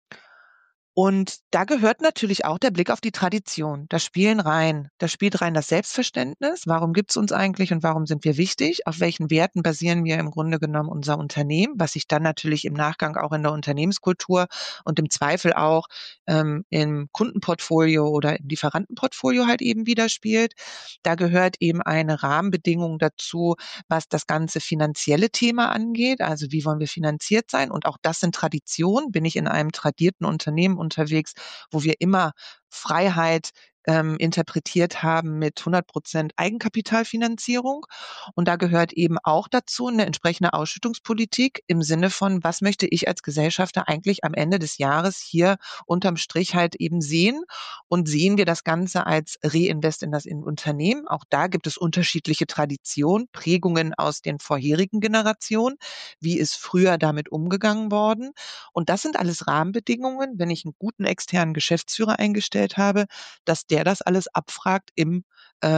Und da gehört natürlich auch der Blick auf die Tradition. Da spielen rein, da spielt rein das Selbstverständnis. Warum gibt's uns eigentlich und warum sind wir wichtig? Auf welchen Werten basieren wir im Grunde genommen unser Unternehmen? Was sich dann natürlich im Nachgang auch in der Unternehmenskultur und im Zweifel auch ähm, im Kundenportfolio oder im Lieferantenportfolio halt eben widerspielt. Da gehört eben eine Rahmenbedingung dazu, was das ganze finanzielle Thema angeht. Also wie wollen wir finanziert sein? Und auch das sind Traditionen. Bin ich in einem tradierten Unternehmen unterwegs, wo wir immer Freiheit ähm, interpretiert haben mit hundert Prozent Eigenkapitalfinanzierung. Und da gehört eben auch dazu eine entsprechende Ausschüttungspolitik im Sinne von, was möchte ich als Gesellschafter eigentlich am Ende des Jahres hier unterm Strich halt eben sehen? Und sehen wir das Ganze als Reinvest in das in Unternehmen? Auch da gibt es unterschiedliche Traditionen, Prägungen aus den vorherigen Generationen. Wie ist früher damit umgegangen worden? Und das sind alles Rahmenbedingungen, wenn ich einen guten externen Geschäftsführer eingestellt habe, dass der das alles abfragt im äh,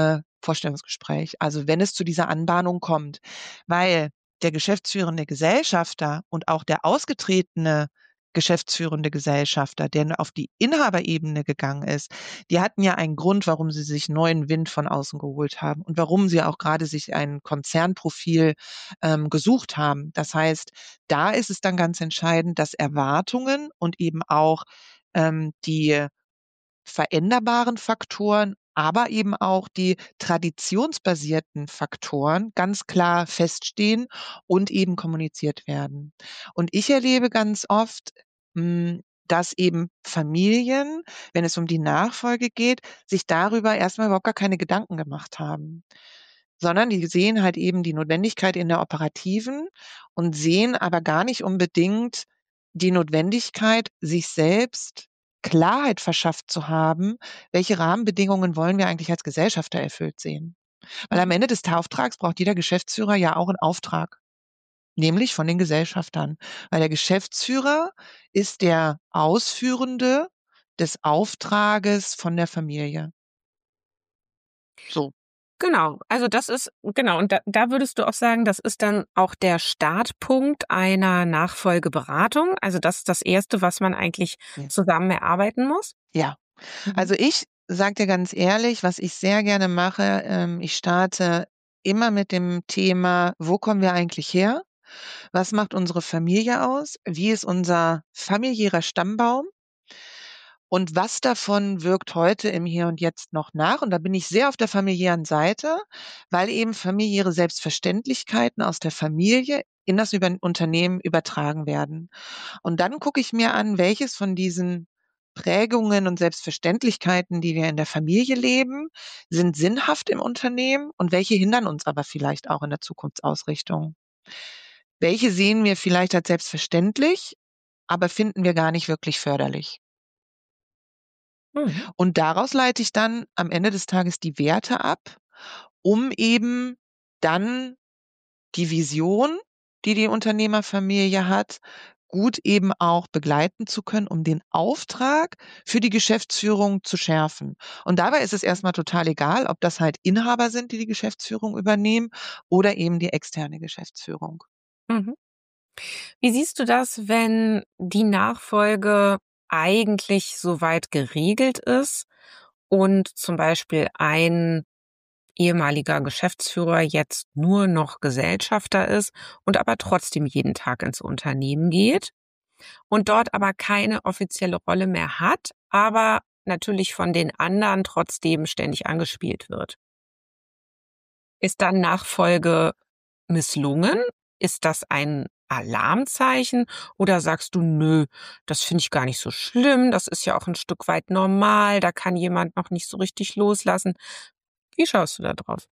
Vorstellungsgespräch, also wenn es zu dieser Anbahnung kommt, weil der geschäftsführende Gesellschafter und auch der ausgetretene geschäftsführende Gesellschafter, der auf die Inhaberebene gegangen ist, die hatten ja einen Grund, warum sie sich neuen Wind von außen geholt haben und warum sie auch gerade sich ein Konzernprofil ähm, gesucht haben. Das heißt, da ist es dann ganz entscheidend, dass Erwartungen und eben auch ähm, die veränderbaren Faktoren, aber eben auch die traditionsbasierten Faktoren ganz klar feststehen und eben kommuniziert werden. Und ich erlebe ganz oft, mh, dass eben Familien, wenn es um die Nachfolge geht, sich darüber erstmal überhaupt gar keine Gedanken gemacht haben, sondern die sehen halt eben die Notwendigkeit in der operativen und sehen aber gar nicht unbedingt die Notwendigkeit, sich selbst Klarheit verschafft zu haben, welche Rahmenbedingungen wollen wir eigentlich als Gesellschafter erfüllt sehen. Weil am Mhm. Ende des Auftrags braucht jeder Geschäftsführer ja auch einen Auftrag, nämlich von den Gesellschaftern. Weil der Geschäftsführer ist der Ausführende des Auftrages von der Familie. So. Genau, also das ist, genau, und da, da würdest du auch sagen, das ist dann auch der Startpunkt einer Nachfolgeberatung. Also das ist das Erste, was man eigentlich Ja. zusammen erarbeiten muss. Ja. Mhm. Also ich sage dir ganz ehrlich, was ich sehr gerne mache, ähm, ich starte immer mit dem Thema, wo kommen wir eigentlich her? Was macht unsere Familie aus? Wie ist unser familiärer Stammbaum? Und was davon wirkt heute im Hier und Jetzt noch nach? Und da bin ich sehr auf der familiären Seite, weil eben familiäre Selbstverständlichkeiten aus der Familie in das über Unternehmen übertragen werden. Und dann gucke ich mir an, welches von diesen Prägungen und Selbstverständlichkeiten, die wir in der Familie leben, sind sinnhaft im Unternehmen und welche hindern uns aber vielleicht auch in der Zukunftsausrichtung. Welche sehen wir vielleicht als selbstverständlich, aber finden wir gar nicht wirklich förderlich. Mhm. Und daraus leite ich dann am Ende des Tages die Werte ab, um eben dann die Vision, die die Unternehmerfamilie hat, gut eben auch begleiten zu können, um den Auftrag für die Geschäftsführung zu schärfen. Und dabei ist es erstmal total egal, ob das halt Inhaber sind, die die Geschäftsführung übernehmen oder eben die externe Geschäftsführung. Mhm. Wie siehst du das, wenn die Nachfolge eigentlich soweit geregelt ist und zum Beispiel ein ehemaliger Geschäftsführer jetzt nur noch Gesellschafter ist und aber trotzdem jeden Tag ins Unternehmen geht und dort aber keine offizielle Rolle mehr hat, aber natürlich von den anderen trotzdem ständig angespielt wird? Ist dann Nachfolge misslungen? Ist das ein Alarmzeichen oder sagst du: „Nö, das finde ich gar nicht so schlimm, das ist ja auch ein Stück weit normal, da kann jemand noch nicht so richtig loslassen?“ Wie schaust du da drauf?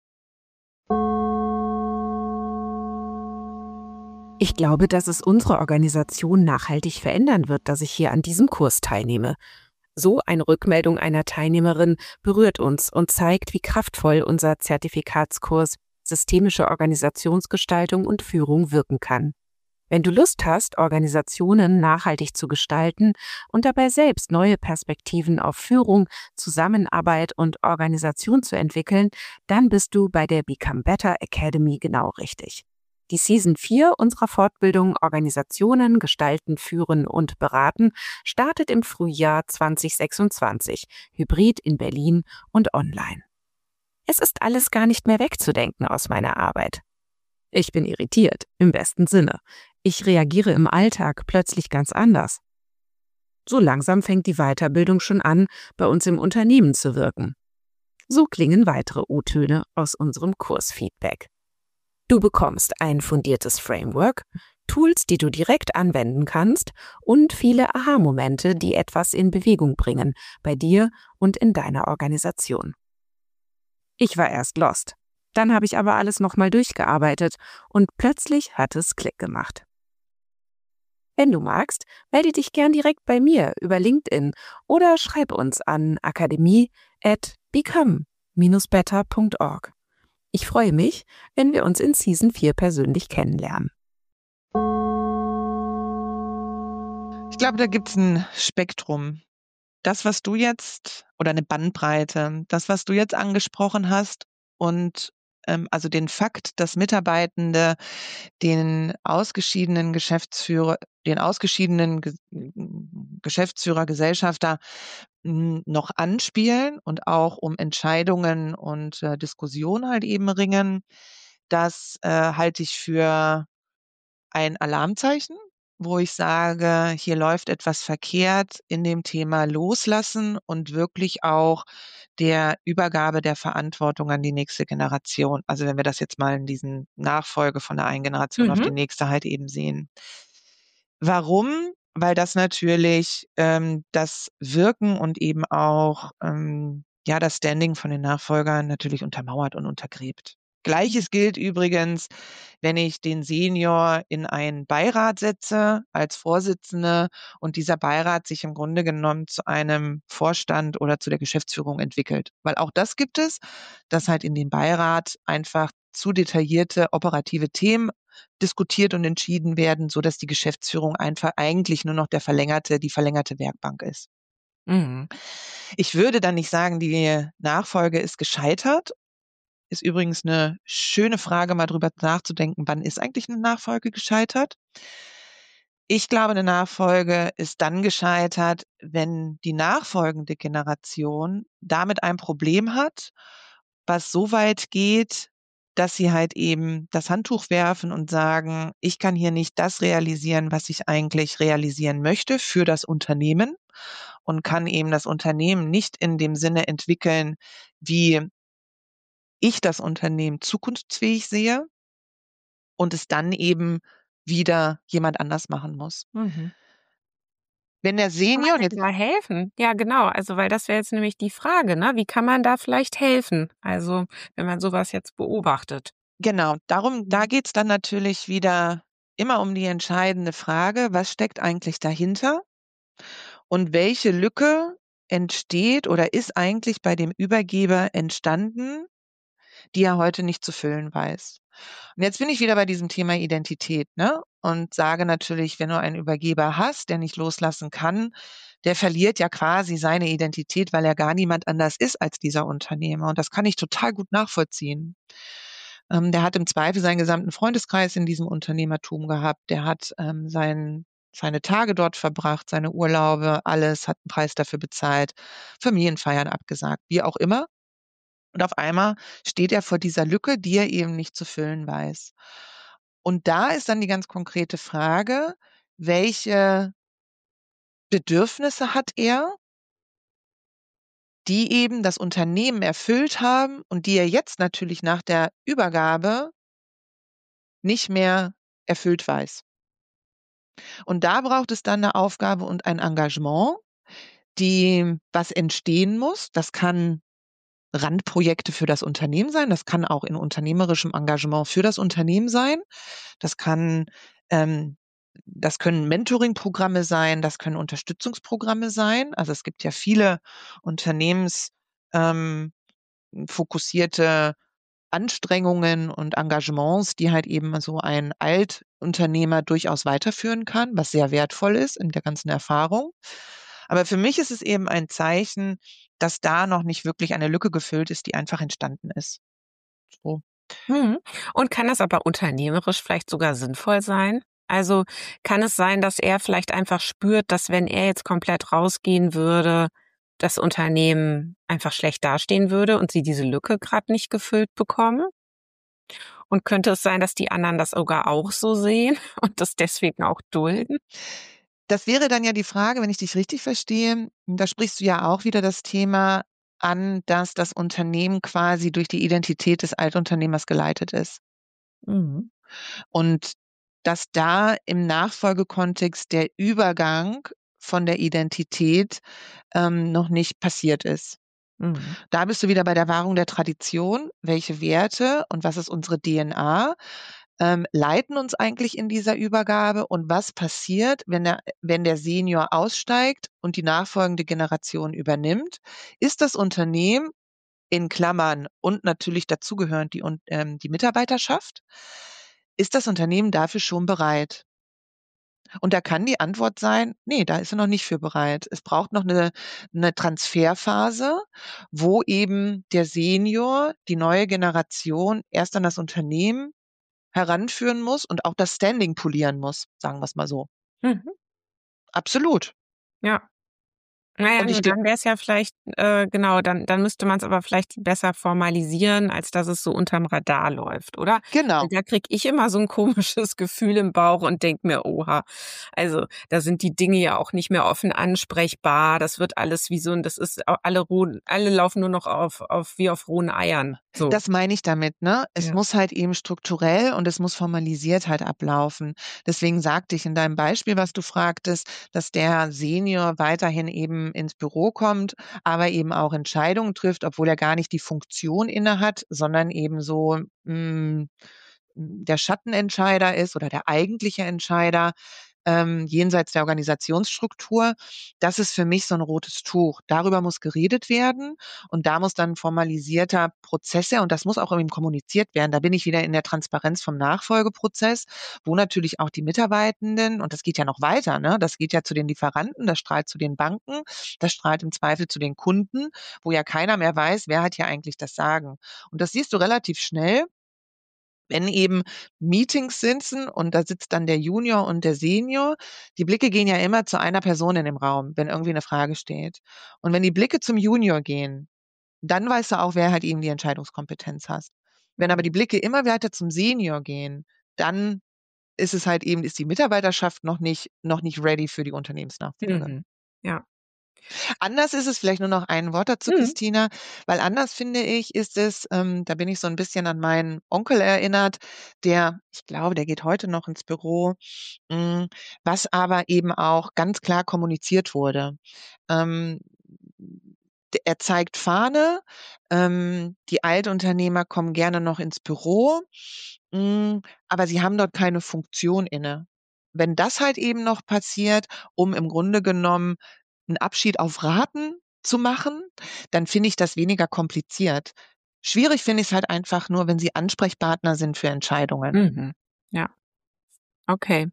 Ich glaube, dass es unsere Organisation nachhaltig verändern wird, dass ich hier an diesem Kurs teilnehme. So eine Rückmeldung einer Teilnehmerin berührt uns und zeigt, wie kraftvoll unser Zertifikatskurs Systemische Organisationsgestaltung und Führung wirken kann. Wenn du Lust hast, Organisationen nachhaltig zu gestalten und dabei selbst neue Perspektiven auf Führung, Zusammenarbeit und Organisation zu entwickeln, dann bist du bei der Become Better Academy genau richtig. Die Season vier unserer Fortbildung Organisationen gestalten, führen und beraten startet im Frühjahr zwanzig sechsundzwanzig, hybrid in Berlin und online. Es ist alles gar nicht mehr wegzudenken aus meiner Arbeit. Ich bin irritiert, im besten Sinne. Ich reagiere im Alltag plötzlich ganz anders. So langsam fängt die Weiterbildung schon an, bei uns im Unternehmen zu wirken. So klingen weitere O-Töne aus unserem Kursfeedback. Du bekommst ein fundiertes Framework, Tools, die du direkt anwenden kannst und viele Aha-Momente, die etwas in Bewegung bringen, bei dir und in deiner Organisation. Ich war erst lost. Dann habe ich aber alles nochmal durchgearbeitet und plötzlich hat es Klick gemacht. Wenn du magst, melde dich gern direkt bei mir über LinkedIn oder schreib uns an akademie at become dash better punkt org. Ich freue mich, wenn wir uns in Season vier persönlich kennenlernen. Ich glaube, da gibt's ein Spektrum. Das, was du jetzt oder eine Bandbreite, das, was du jetzt angesprochen hast und ähm, also den Fakt, dass Mitarbeitende den ausgeschiedenen Geschäftsführer, den ausgeschiedenen Ge Geschäftsführer, Gesellschafter m, noch anspielen und auch um Entscheidungen und äh, Diskussionen halt eben ringen, das äh, halte ich für ein Alarmzeichen, wo ich sage, hier läuft etwas verkehrt in dem Thema Loslassen und wirklich auch der Übergabe der Verantwortung an die nächste Generation. Also wenn wir das jetzt mal in diesen Nachfolge von der einen Generation auf Mhm. die nächste halt eben sehen. Warum? Weil das natürlich ähm, das Wirken und eben auch ähm, ja das Standing von den Nachfolgern natürlich untermauert und untergräbt. Gleiches gilt übrigens, wenn ich den Senior in einen Beirat setze als Vorsitzende und dieser Beirat sich im Grunde genommen zu einem Vorstand oder zu der Geschäftsführung entwickelt. Weil auch das gibt es, dass halt in dem Beirat einfach zu detaillierte operative Themen diskutiert und entschieden werden, so dass die Geschäftsführung einfach eigentlich nur noch der verlängerte, die verlängerte Werkbank ist. Mhm. Ich würde dann nicht sagen, die Nachfolge ist gescheitert. Ist übrigens eine schöne Frage, mal drüber nachzudenken, wann ist eigentlich eine Nachfolge gescheitert? Ich glaube, eine Nachfolge ist dann gescheitert, wenn die nachfolgende Generation damit ein Problem hat, was so weit geht, dass sie halt eben das Handtuch werfen und sagen, ich kann hier nicht das realisieren, was ich eigentlich realisieren möchte für das Unternehmen und kann eben das Unternehmen nicht in dem Sinne entwickeln, wie ich das Unternehmen zukunftsfähig sehe und es dann eben wieder jemand anders machen muss. Mhm. Wenn der Kann Senior, und man denn jetzt da helfen? Ja, genau. Also, weil das wäre jetzt nämlich die Frage, ne? Wie kann man da vielleicht helfen? Also, wenn man sowas jetzt beobachtet. genau, darum, da Mhm. geht's dann natürlich wieder immer um die entscheidende Frage, was steckt eigentlich dahinter und welche Lücke entsteht oder ist eigentlich bei dem Übergeber entstanden, die er heute nicht zu füllen weiß. Und jetzt bin ich wieder bei diesem Thema Identität, ne? Und sage natürlich, wenn du einen Übergeber hast, der nicht loslassen kann, der verliert ja quasi seine Identität, weil er gar niemand anders ist als dieser Unternehmer. Und das kann ich total gut nachvollziehen. Ähm, der hat im Zweifel seinen gesamten Freundeskreis in diesem Unternehmertum gehabt. Der hat ähm, sein, seine Tage dort verbracht, seine Urlaube, alles, hat einen Preis dafür bezahlt, Familienfeiern abgesagt, wie auch immer. Und auf einmal steht er vor dieser Lücke, die er eben nicht zu füllen weiß. Und da ist dann die ganz konkrete Frage, welche Bedürfnisse hat er, die eben das Unternehmen erfüllt haben und die er jetzt natürlich nach der Übergabe nicht mehr erfüllt weiß. Und da braucht es dann eine Aufgabe und ein Engagement, die was entstehen muss. Das kann Randprojekte für das Unternehmen sein. Das kann auch in unternehmerischem Engagement für das Unternehmen sein. Das kann, ähm, das können Mentoring-Programme sein, das können Unterstützungsprogramme sein. Also es gibt ja viele unternehmens, ähm, fokussierte Anstrengungen und Engagements, die halt eben so ein Altunternehmer durchaus weiterführen kann, was sehr wertvoll ist in der ganzen Erfahrung. Aber für mich ist es eben ein Zeichen, dass da noch nicht wirklich eine Lücke gefüllt ist, die einfach entstanden ist. So. Mhm. Und kann das aber unternehmerisch vielleicht sogar sinnvoll sein? Also, kann es sein, dass er vielleicht einfach spürt, dass wenn er jetzt komplett rausgehen würde, das Unternehmen einfach schlecht dastehen würde und sie diese Lücke gerade nicht gefüllt bekommen? Und könnte es sein, dass die anderen das sogar auch so sehen und das deswegen auch dulden? Das wäre dann ja die Frage, wenn ich dich richtig verstehe, da sprichst du ja auch wieder das Thema an, dass das Unternehmen quasi durch die Identität des Altunternehmers geleitet ist. Mhm. Und dass da im Nachfolgekontext der Übergang von der Identität ähm, noch nicht passiert ist. Mhm. Da bist du wieder bei der Wahrung der Tradition. Welche Werte und was ist unsere D N A, ähm, leiten uns eigentlich in dieser Übergabe und was passiert, wenn der, wenn der Senior aussteigt und die nachfolgende Generation übernimmt? Ist das Unternehmen in Klammern und natürlich dazugehörend die, und, ähm, die Mitarbeiterschaft, ist das Unternehmen dafür schon bereit? Und da kann die Antwort sein, nee, da ist er noch nicht für bereit. Es braucht noch eine, eine Transferphase, wo eben der Senior, die neue Generation erst an das Unternehmen heranführen muss und auch das Standing polieren muss, sagen wir es mal so. Mhm. Absolut. Ja. Na ja, Und ich, nur gl- dann wäre es ja vielleicht, äh, genau, dann dann müsste man es aber vielleicht besser formalisieren, als dass es so unterm Radar läuft, oder? Weil genau. da kriege ich immer so 'n komisches Gefühl im Bauch und denke mir: „Oha, also, da sind die Dinge ja auch nicht mehr offen ansprechbar. Das wird alles wie so 'n das ist a alle ruhen alle laufen nur noch auf auf wie auf rohen Eiern“, so. Das meine ich damit, ne? Es Ja. muss halt eben strukturell und es muss formalisiert halt ablaufen. Deswegen sagte ich in deinem Beispiel, was du fragtest, dass der Senior weiterhin eben ins Büro kommt, aber eben auch Entscheidungen trifft, obwohl er gar nicht die Funktion innehat, sondern eben so, hm, der Schattenentscheider ist oder der eigentliche Entscheider, ähm, jenseits der Organisationsstruktur. Das ist für mich so 'n rotes Tuch. Darüber muss geredet werden und da muss dann formalisierter Prozess her und das muss auch eben kommuniziert werden. Da bin ich wieder in der Transparenz vom Nachfolgeprozess, wo natürlich auch die Mitarbeitenden und das geht ja noch weiter, ne? Das geht ja zu den Lieferanten, das strahlt zu den Banken, das strahlt im Zweifel zu den Kunden, wo ja keiner mehr weiß, wer hat hier eigentlich das Sagen. Und das siehst du relativ schnell, wenn eben Meetings sitzen und da sitzt dann der Junior und der Senior. Die Blicke gehen ja immer zu einer Person in dem Raum, wenn irgendwie 'ne Frage steht. Und wenn die Blicke zum Junior gehen, dann weißt du auch, wer halt eben die Entscheidungskompetenz hast. Wenn aber Mhm. die Blicke immer weiter zum Senior gehen, dann ist es halt eben ist die Mitarbeiterschaft noch nicht noch nicht ready für die Unternehmensnachfolge. Mhm. Ja. Anders ist es vielleicht nur noch ein Wort dazu, Mhm. Christina, weil anders finde ich, ist es, ähm, da bin ich so 'n bisschen an meinen Onkel erinnert, der ich glaube, der geht heute noch ins Büro, hm, was aber eben auch ganz klar kommuniziert wurde. Ähm, d er zeigt Fahne, ähm, die Altunternehmer kommen gerne noch ins Büro, hm, aber sie haben dort keine Funktion inne. Wenn das halt eben noch passiert, um im Grunde genommen 'n Abschied auf Raten zu machen, dann finde ich das weniger kompliziert. Schwierig finde ich's halt einfach nur, wenn sie Ansprechpartner sind für Entscheidungen. Mhm. Ja, okay.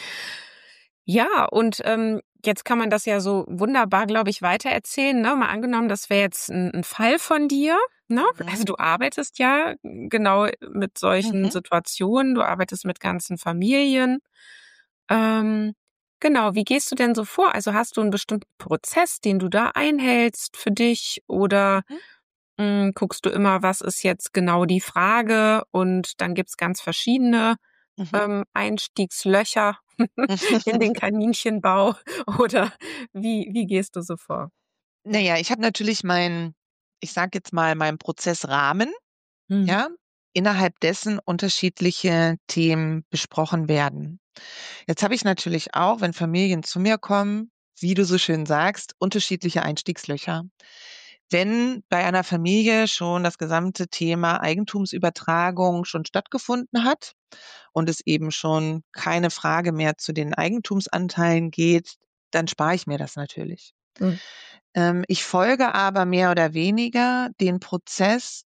Ja, und, ähm, jetzt kann man das ja so wunderbar, glaube ich, weitererzählen, ne? Mal angenommen, das wäre jetzt 'n 'n Fall von dir, ne? Mhm. Also, du arbeitest ja genau mit solchen Mhm. Situationen, du arbeitest mit ganzen Familien. Ähm, genau, wie gehst du denn so vor? Also, hast du 'n bestimmten Prozess, den du da einhältst für dich oder, Mhm. hm, guckst du immer, was ist jetzt genau die Frage und dann gibt's ganz verschiedene, Mhm. ähm, Einstiegslöcher in den Kaninchenbau oder wie wie gehst du so vor? Na ja, ich habe natürlich meinen ich sage jetzt mal, meinen Prozessrahmen, Mhm. ja, innerhalb dessen unterschiedliche Themen besprochen werden. Jetzt habe ich natürlich auch, wenn Familien zu mir kommen, wie du so schön sagst, unterschiedliche Einstiegslöcher. Wenn bei einer Familie schon das gesamte Thema Eigentumsübertragung schon stattgefunden hat und es eben schon keine Frage mehr zu den Eigentumsanteilen geht, dann spare ich mir das natürlich. Mhm. Ähm, ich folge aber mehr oder weniger den Prozess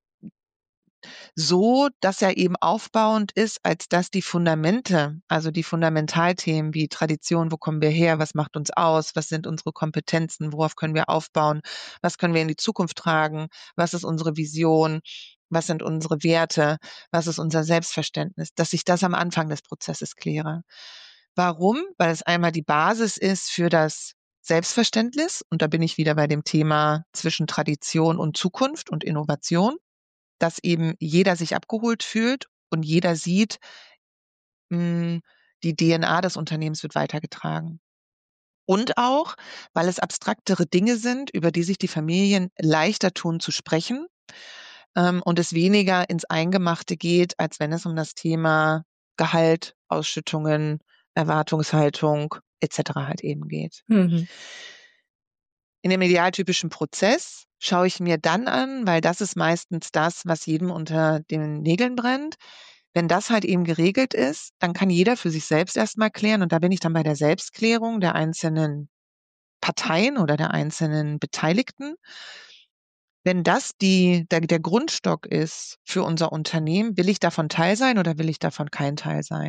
so, dass er eben aufbauend ist, als dass die Fundamente, also die Fundamentalthemen wie Tradition, wo kommen wir her, was macht uns aus, was sind unsere Kompetenzen, worauf können wir aufbauen, was können wir in die Zukunft tragen, was ist unsere Vision, was sind unsere Werte, was ist unser Selbstverständnis, dass ich das am Anfang des Prozesses kläre. Warum? Weil es einmal die Basis ist für das Selbstverständnis und da bin ich wieder bei dem Thema zwischen Tradition und Zukunft und Innovation, dass eben jeder sich abgeholt fühlt und jeder sieht hm, die D N A des Unternehmens wird weitergetragen. Und auch, weil es abstraktere Dinge sind, über die sich die Familien leichter tun zu sprechen, ähm, und es weniger ins Eingemachte geht, als wenn es um das Thema Gehalt, Ausschüttungen, Erwartungshaltung et cetera halt eben geht. Mhm. In dem idealtypischen Prozess schaue ich mir dann an, weil das ist meistens das, was jedem unter den Nägeln brennt. Wenn das halt eben geregelt ist, dann kann jeder für sich selbst erst mal klären und da bin ich dann bei der Selbstklärung der einzelnen Parteien oder der einzelnen Beteiligten. Wenn das die der der Grundstock ist für unser Unternehmen, will ich davon Teil sein oder will ich davon kein Teil sein?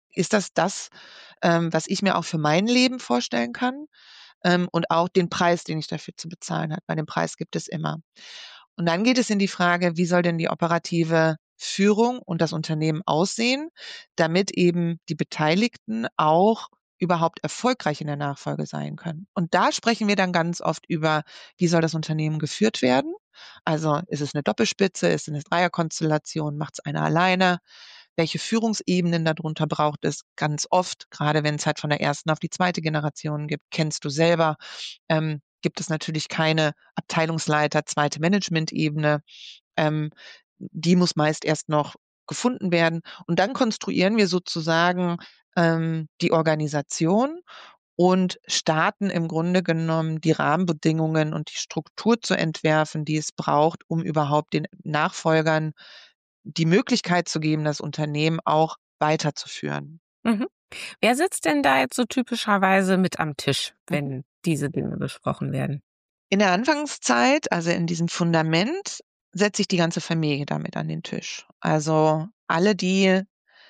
ist das das, ähm, was ich mir auch für mein Leben vorstellen kann? Ähm, und auch den Preis, den ich dafür zu bezahlen habe, weil den Preis gibt es immer. Und dann geht es in die Frage, wie soll denn die operative Führung und das Unternehmen aussehen, damit eben die Beteiligten auch überhaupt erfolgreich in der Nachfolge sein können. Und da sprechen wir dann ganz oft über, wie soll das Unternehmen geführt werden? Also ist es eine Doppelspitze, ist es eine Dreierkonstellation, macht es einer alleine? Welche Führungsebenen darunter braucht es? Ganz oft, gerade wenn es halt von der ersten auf die zweite Generation gibt, kennst du selber, ähm, gibt es natürlich keine Abteilungsleiter, zweite Managementebene. Ähm, die muss meist erst noch gefunden werden. Und dann konstruieren wir sozusagen ähm, die Organisation und starten im Grunde genommen die Rahmenbedingungen und die Struktur zu entwerfen, die es braucht, um überhaupt den Nachfolgern die Möglichkeit zu geben, das Unternehmen auch weiterzuführen. Mhm. Wer sitzt denn da jetzt so typischerweise mit am Tisch, Mhm. wenn diese Dinge besprochen werden? In der Anfangszeit, also in diesem Fundament, setzt sich die ganze Familie damit an den Tisch. Also alle, die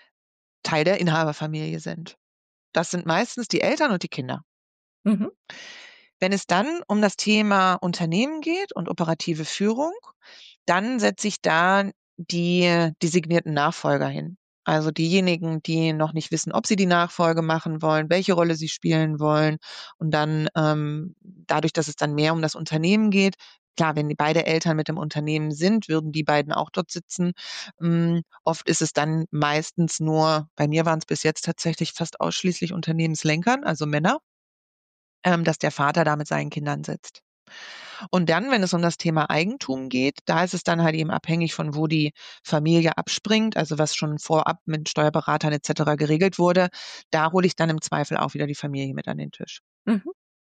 Teil der Inhaberfamilie sind. Das sind meistens die Eltern und die Kinder. Mhm. Wenn es dann um das Thema Unternehmen geht und operative Führung, dann setze ich da die designierten Nachfolger hin. Also diejenigen, die noch nicht wissen, ob sie die Nachfolge machen wollen, welche Rolle sie spielen wollen. Und dann ähm, dadurch, dass es dann mehr um das Unternehmen geht, klar, wenn die beide Eltern mit dem Unternehmen sind, würden die beiden auch dort sitzen. Ähm, oft ist es dann meistens nur, bei mir waren es bis jetzt tatsächlich fast ausschließlich Unternehmenslenkern, also Männer, ähm, dass der Vater da mit seinen Kindern sitzt. Und dann, wenn es um das Thema Eigentum geht, da ist es dann halt eben abhängig von wo die Familie abspringt, also was schon vorab mit Steuerberatern et cetera geregelt wurde. Da hole ich dann im Zweifel auch wieder die Familie mit an den Tisch. Mhm.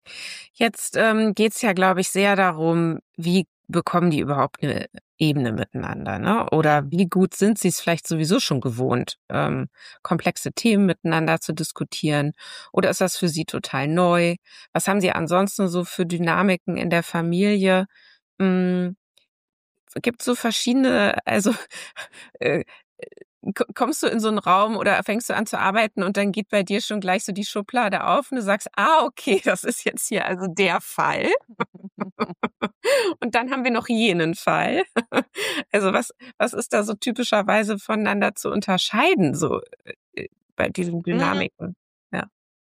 Jetzt ähm, geht's ja, glaube ich, sehr darum, wie bekommen die überhaupt eine Ebene miteinander, ne? Oder wie gut sind sie es vielleicht sowieso schon gewohnt, ähm, komplexe Themen miteinander zu diskutieren? Oder ist das für sie total neu? Was haben sie ansonsten so für Dynamiken in der Familie? Hm, gibt's so verschiedene, also äh, Ko kommst du in so 'n Raum oder fängst du an zu arbeiten und dann geht bei dir schon gleich so die Schublade auf und du sagst: „Ah, okay, das ist jetzt hier also der Fall. Und dann haben wir noch jenen Fall." Also, was was ist da so typischerweise voneinander zu unterscheiden so, äh, bei diesen Mhm. Dynamiken? Ja.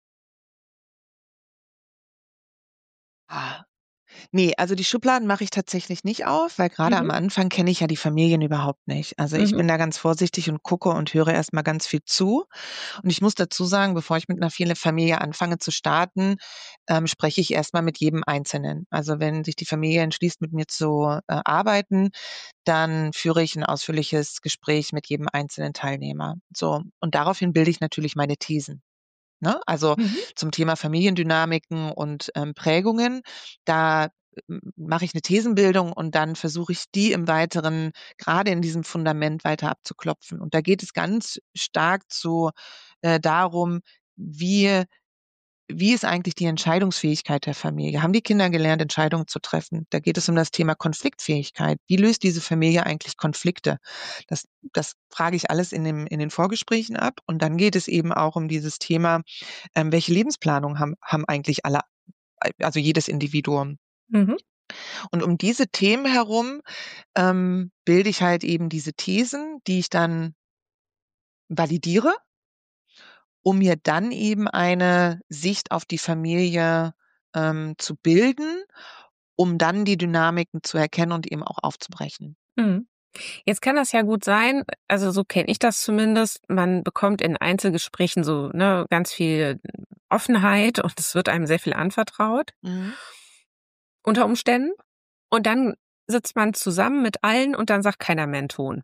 Ah. Ne, also die Schubladen mache ich tatsächlich nicht auf, weil grade Mhm. am Anfang kenne ich ja die Familien überhaupt nicht. Also, ich Mhm. bin da ganz vorsichtig und gucke und höre erst mal ganz viel zu. Und ich muss dazu sagen, bevor ich mit 'ner viele Familie anfange zu starten, ähm, spreche ich erst mal mit jedem Einzelnen. Also, wenn sich die Familie entschließt, mit mir zu, äh, arbeiten, dann führe ich 'n ausführliches Gespräch mit jedem einzelnen Teilnehmer. So, und daraufhin bilde ich natürlich meine Thesen. Ne? Also, Mhm. zum Thema Familiendynamiken und, ähm, Prägungen, da m mache ich 'ne Thesenbildung und dann versuche ich, die im Weiteren grade in diesem Fundament weiter abzuklopfen. Und da geht es ganz stark so, äh, darum, wie wie ist eigentlich die Entscheidungsfähigkeit der Familie? Haben die Kinder gelernt, Entscheidungen zu treffen? Da geht es um das Thema Konfliktfähigkeit. Wie löst diese Familie eigentlich Konflikte? Das das frage ich alles in dem in den Vorgesprächen ab. Und dann geht es eben auch um dieses Thema, ähm, welche Lebensplanung haben haben eigentlich alle, al also jedes Individuum. Mhm. Und um diese Themen herum, ähm, bilde ich halt eben diese Thesen, die ich dann validiere, um mir dann eben eine Sicht auf die Familie, ähm, zu bilden, um dann die Dynamiken zu erkennen und eben auch aufzubrechen. Mhm. Jetzt kann das ja gut sein, also so kenne ich das zumindest, man bekommt in Einzelgesprächen so, ne, ganz viel Offenheit und es wird einem sehr viel anvertraut Mhm. unter Umständen. Und dann sitzt man zusammen mit allen und dann sagt keiner mehr 'n Ton.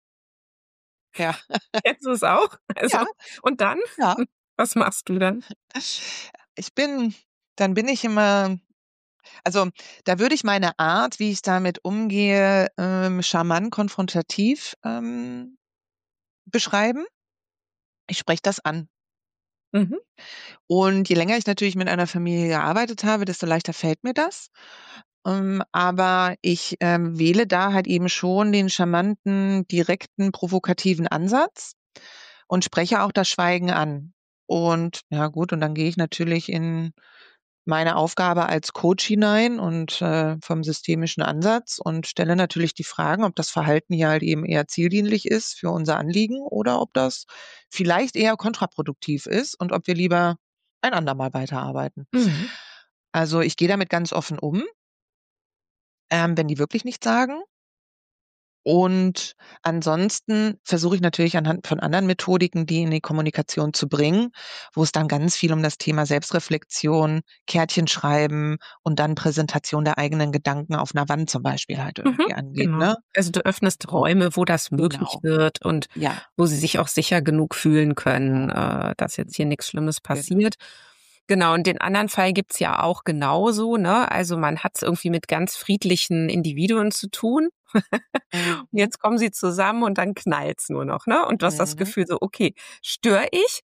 Ja. Kennst du es auch? Also Ja, und dann? ja. Was machst du dann? Ich bin dann bin ich immer also, da würde ich meine Art, wie ich damit umgehe, ähm, charmant konfrontativ, ähm, beschreiben. Ich spreche das an. Mhm. Und je länger ich natürlich mit einer Familie gearbeitet habe, desto leichter fällt mir das. Ähm, aber ich, ähm, wähle da halt eben schon den charmanten, direkten, provokativen Ansatz und spreche auch das Schweigen an. Und ja gut, und dann gehe ich natürlich in meine Aufgabe als Coach hinein und äh, vom systemischen Ansatz und stelle natürlich die Fragen, ob das Verhalten hier halt eben eher zieldienlich ist für unser Anliegen oder ob das vielleicht eher kontraproduktiv ist und ob wir lieber ein andermal weiterarbeiten. Mhm. Also ich gehe damit ganz offen um, ähm, wenn die wirklich nichts sagen. Und ansonsten versuche ich natürlich anhand von anderen Methodiken, die in die Kommunikation zu bringen, wo es dann ganz viel um das Thema Selbstreflexion, Kärtchen schreiben und dann Präsentation der eigenen Gedanken auf einer Wand zum Beispiel halt Mhm, irgendwie angeht, genau. ne? Also du öffnest Räume, wo das möglich Genau. wird und Ja, wo sie sich auch sicher genug fühlen können, äh, dass jetzt hier nichts Schlimmes genau. passiert. Genau, und den anderen Fall gibt's ja auch genauso, ne? Also man hat's irgendwie mit ganz friedlichen Individuen zu tun. Und Mhm. jetzt kommen sie zusammen und dann knallt's nur noch, ne? Und du hast das Mhm. Gefühl so, okay, störe ich?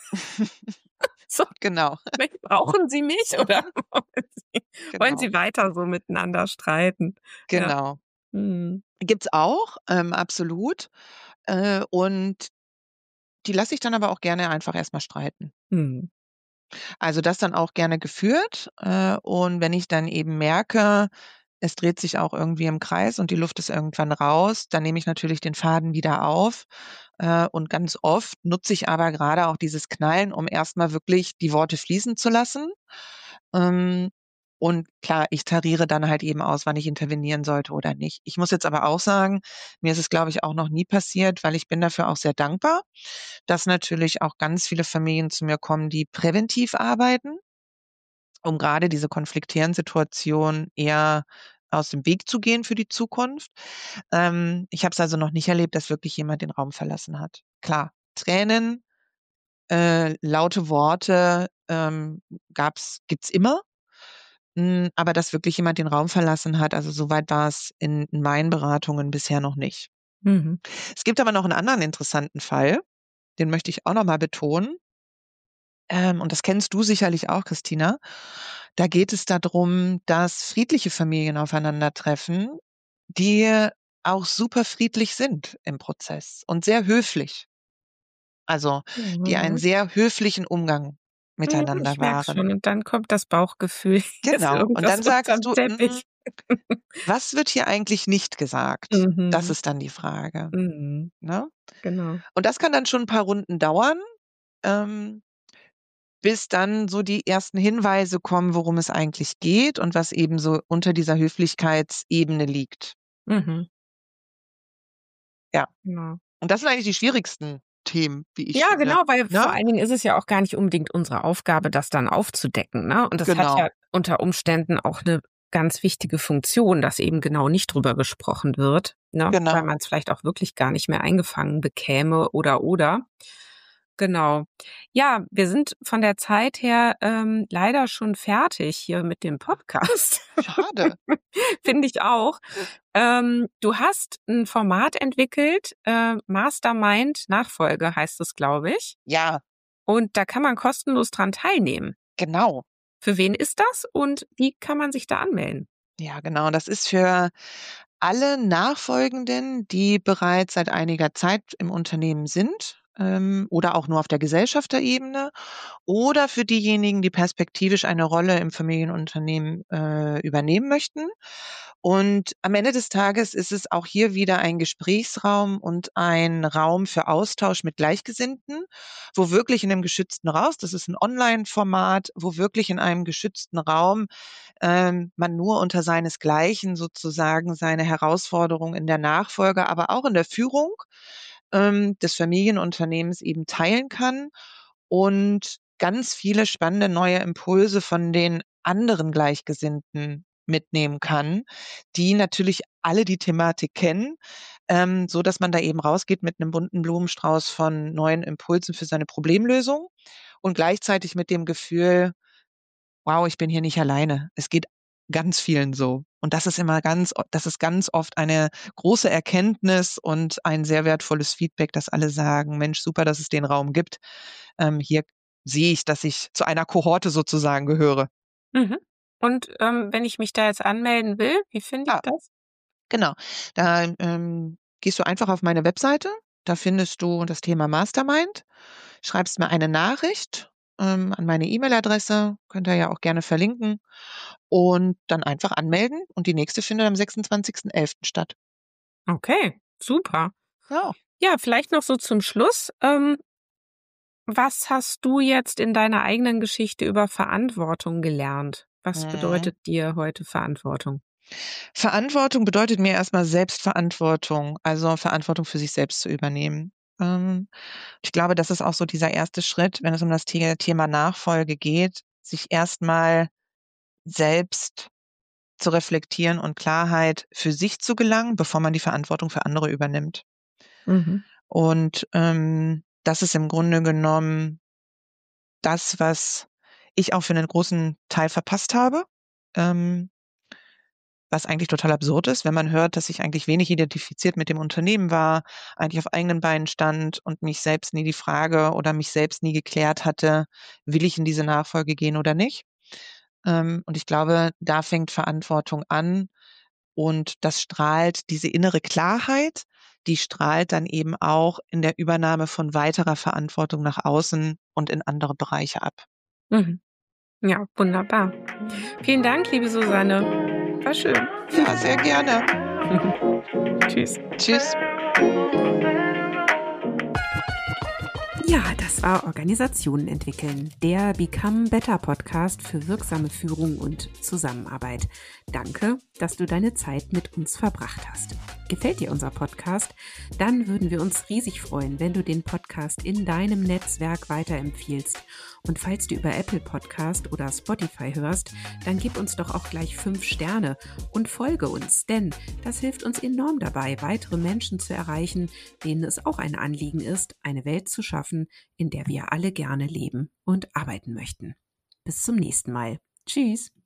So, Genau, brauchen Sie mich oder wollen Sie wollen genau, Sie weiter so miteinander streiten? Ja. genau. Mhm. Gibt's auch, ähm, absolut. Äh, und die lasse ich dann aber auch gerne einfach erst mal streiten. Mhm. Also, das dann auch gerne geführt. Äh, und wenn ich dann eben merke, es dreht sich auch irgendwie im Kreis und die Luft ist irgendwann raus, dann nehme ich natürlich den Faden wieder auf. Äh, und ganz oft nutze ich aber gerade auch dieses Knallen, um erst mal wirklich die Worte fließen zu lassen. Ähm, und klar, ich tariere dann halt eben aus, wann ich intervenieren sollte oder nicht. Ich muss jetzt aber auch sagen, mir ist es, glaube ich, auch noch nie passiert, weil ich bin dafür auch sehr dankbar, dass natürlich auch ganz viele Familien zu mir kommen, die präventiv arbeiten, um gerade diese konfliktären Situationen eher aus dem Weg zu gehen für die Zukunft. Ähm, ich habe es also noch nicht erlebt, dass wirklich jemand den Raum verlassen hat. Klar, Tränen, äh, laute Worte, ähm, gab's gibt's immer, hm, aber dass wirklich jemand den Raum verlassen hat, also so weit war es in in meinen Beratungen bisher noch nicht. Mhm. Es gibt aber noch 'n anderen interessanten Fall, den möchte ich auch noch mal betonen. Ähm, und das kennst du sicherlich auch, Christina. Da geht es da drum, dass friedliche Familien aufeinandertreffen, die auch super friedlich sind im Prozess und sehr höflich. Also, die einen Mhm. sehr höflichen Umgang Mhm, miteinander ich merke schon. wahren. Und dann kommt das Bauchgefühl, hier ist Genau. Und irgendwas dann sagst unterm du: „Hm, Teppich. was wird hier eigentlich nicht gesagt?“ Das Mhm. ist dann die Frage, Mhm. ne? Genau. Und das kann dann schon 'n paar Runden dauern, ähm, bis dann so die ersten Hinweise kommen, worum es eigentlich geht und was eben so unter dieser Höflichkeitsebene liegt. Mhm. Ja. Genau. Und das sind eigentlich die schwierigsten Themen, wie ich Ja, finde, genau, weil vor ne? allen Dingen ist es ja auch gar nicht unbedingt unsere Aufgabe, das dann aufzudecken, ne? Und das hat Genau, ja unter Umständen auch 'ne ganz wichtige Funktion, dass eben genau nicht drüber gesprochen wird, ne? Weil genau. man's vielleicht auch wirklich gar nicht mehr eingefangen bekäme oder, oder. Genau. Ja, wir sind von der Zeit her, ähm, leider schon fertig hier mit dem Podcast. Schade. Finde ich auch. Ähm, du hast 'n Format entwickelt, äh, Mastermind Nachfolge heißt es, glaube ich. Ja, Und da kann man kostenlos dran teilnehmen. genau. Für wen ist das und wie kann man sich da anmelden? Ja, genau. Das ist für alle Nachfolgenden, die bereits seit einiger Zeit im Unternehmen sind, ähm, oder auch nur auf der Gesellschafterebene oder für diejenigen, die perspektivisch eine Rolle im Familienunternehmen, äh, übernehmen möchten. Und am Ende des Tages ist es auch hier wieder ein Gesprächsraum und ein Raum für Austausch mit Gleichgesinnten, wo wirklich in 'nem geschützten Raus das ist 'n Online-Format, wo wirklich in einem geschützten Raum, ähm, man nur unter seinesgleichen sozusagen seine Herausforderungen in der Nachfolge, aber auch in der Führung, ähm, des Familienunternehmens eben teilen kann und ganz viele spannende neue Impulse von den anderen Gleichgesinnten mitnehmen kann, die natürlich alle die Thematik kennen, ähm, so dass man da eben rausgeht mit 'nem bunten Blumenstrauß von neuen Impulsen für seine Problemlösung und gleichzeitig mit dem Gefühl: „Wow, ich bin hier nicht alleine.“ Es geht ganz vielen so. Und das ist immer ganz o das ist ganz oft eine große Erkenntnis und ein sehr wertvolles Feedback, dass alle sagen: „Mensch, super, dass es den Raum gibt. Ähm, hier sehe ich, dass ich zu einer Kohorte sozusagen gehöre.“ Mhm. Und, ähm, wenn ich mich da jetzt anmelden will, wie finde ich Ah, das? genau. Da, ähm, gehst du einfach auf meine Webseite Da findest du das Thema Mastermind. Schreibst mir eine Nachricht ähm, an meine E-Mail-Adresse, könnt ihr ja auch gerne verlinken, und dann einfach anmelden. Und die nächste findet am sechsundzwanzigsten elften statt. Okay, super. Ja. Ja, vielleicht noch so zum Schluss. Ähm, was hast du jetzt in deiner eigenen Geschichte über Verantwortung gelernt? Was Mhm. bedeutet dir heute Verantwortung? Verantwortung bedeutet mir erstmal Selbstverantwortung, also Verantwortung für sich selbst zu übernehmen. Ähm, ich glaube, das ist auch so dieser erste Schritt, wenn es um das The- Thema Nachfolge geht, sich erstmal selbst zu reflektieren und Klarheit für sich zu gelangen, bevor man die Verantwortung für andere übernimmt. Mhm. Und ähm, das ist im Grunde genommen das, was ich auch für einen großen Teil verpasst habe. Ähm, was eigentlich total absurd ist, wenn man hört, dass ich eigentlich wenig identifiziert mit dem Unternehmen war, eigentlich auf eigenen Beinen stand und mich selbst nie die Frage oder mich selbst nie geklärt hatte, will ich in diese Nachfolge gehen oder nicht. Ähm, und ich glaube, da fängt Verantwortung an, und das strahlt diese innere Klarheit, die strahlt dann eben auch in der Übernahme von weiterer Verantwortung nach außen und in andere Bereiche ab. Mhm. Ja, wunderbar. Vielen Dank, liebe Susanne. War schön. Ja, sehr gerne. Tschüss. Tschüss. Ja, das war Organisationen entwickeln, der Become Better Podcast für wirksame Führung und Zusammenarbeit. Danke, dass du deine Zeit mit uns verbracht hast. Gefällt dir unser Podcast? Dann würden wir uns riesig freuen, wenn du den Podcast in deinem Netzwerk weiterempfiehlst. Und falls du über Apple Podcast oder Spotify hörst, dann gib uns doch auch gleich fünf Sterne und folge uns, denn das hilft uns enorm dabei, weitere Menschen zu erreichen, denen es auch ein Anliegen ist, eine Welt zu schaffen, in der wir alle gerne leben und arbeiten möchten. Bis zum nächsten Mal. Tschüss.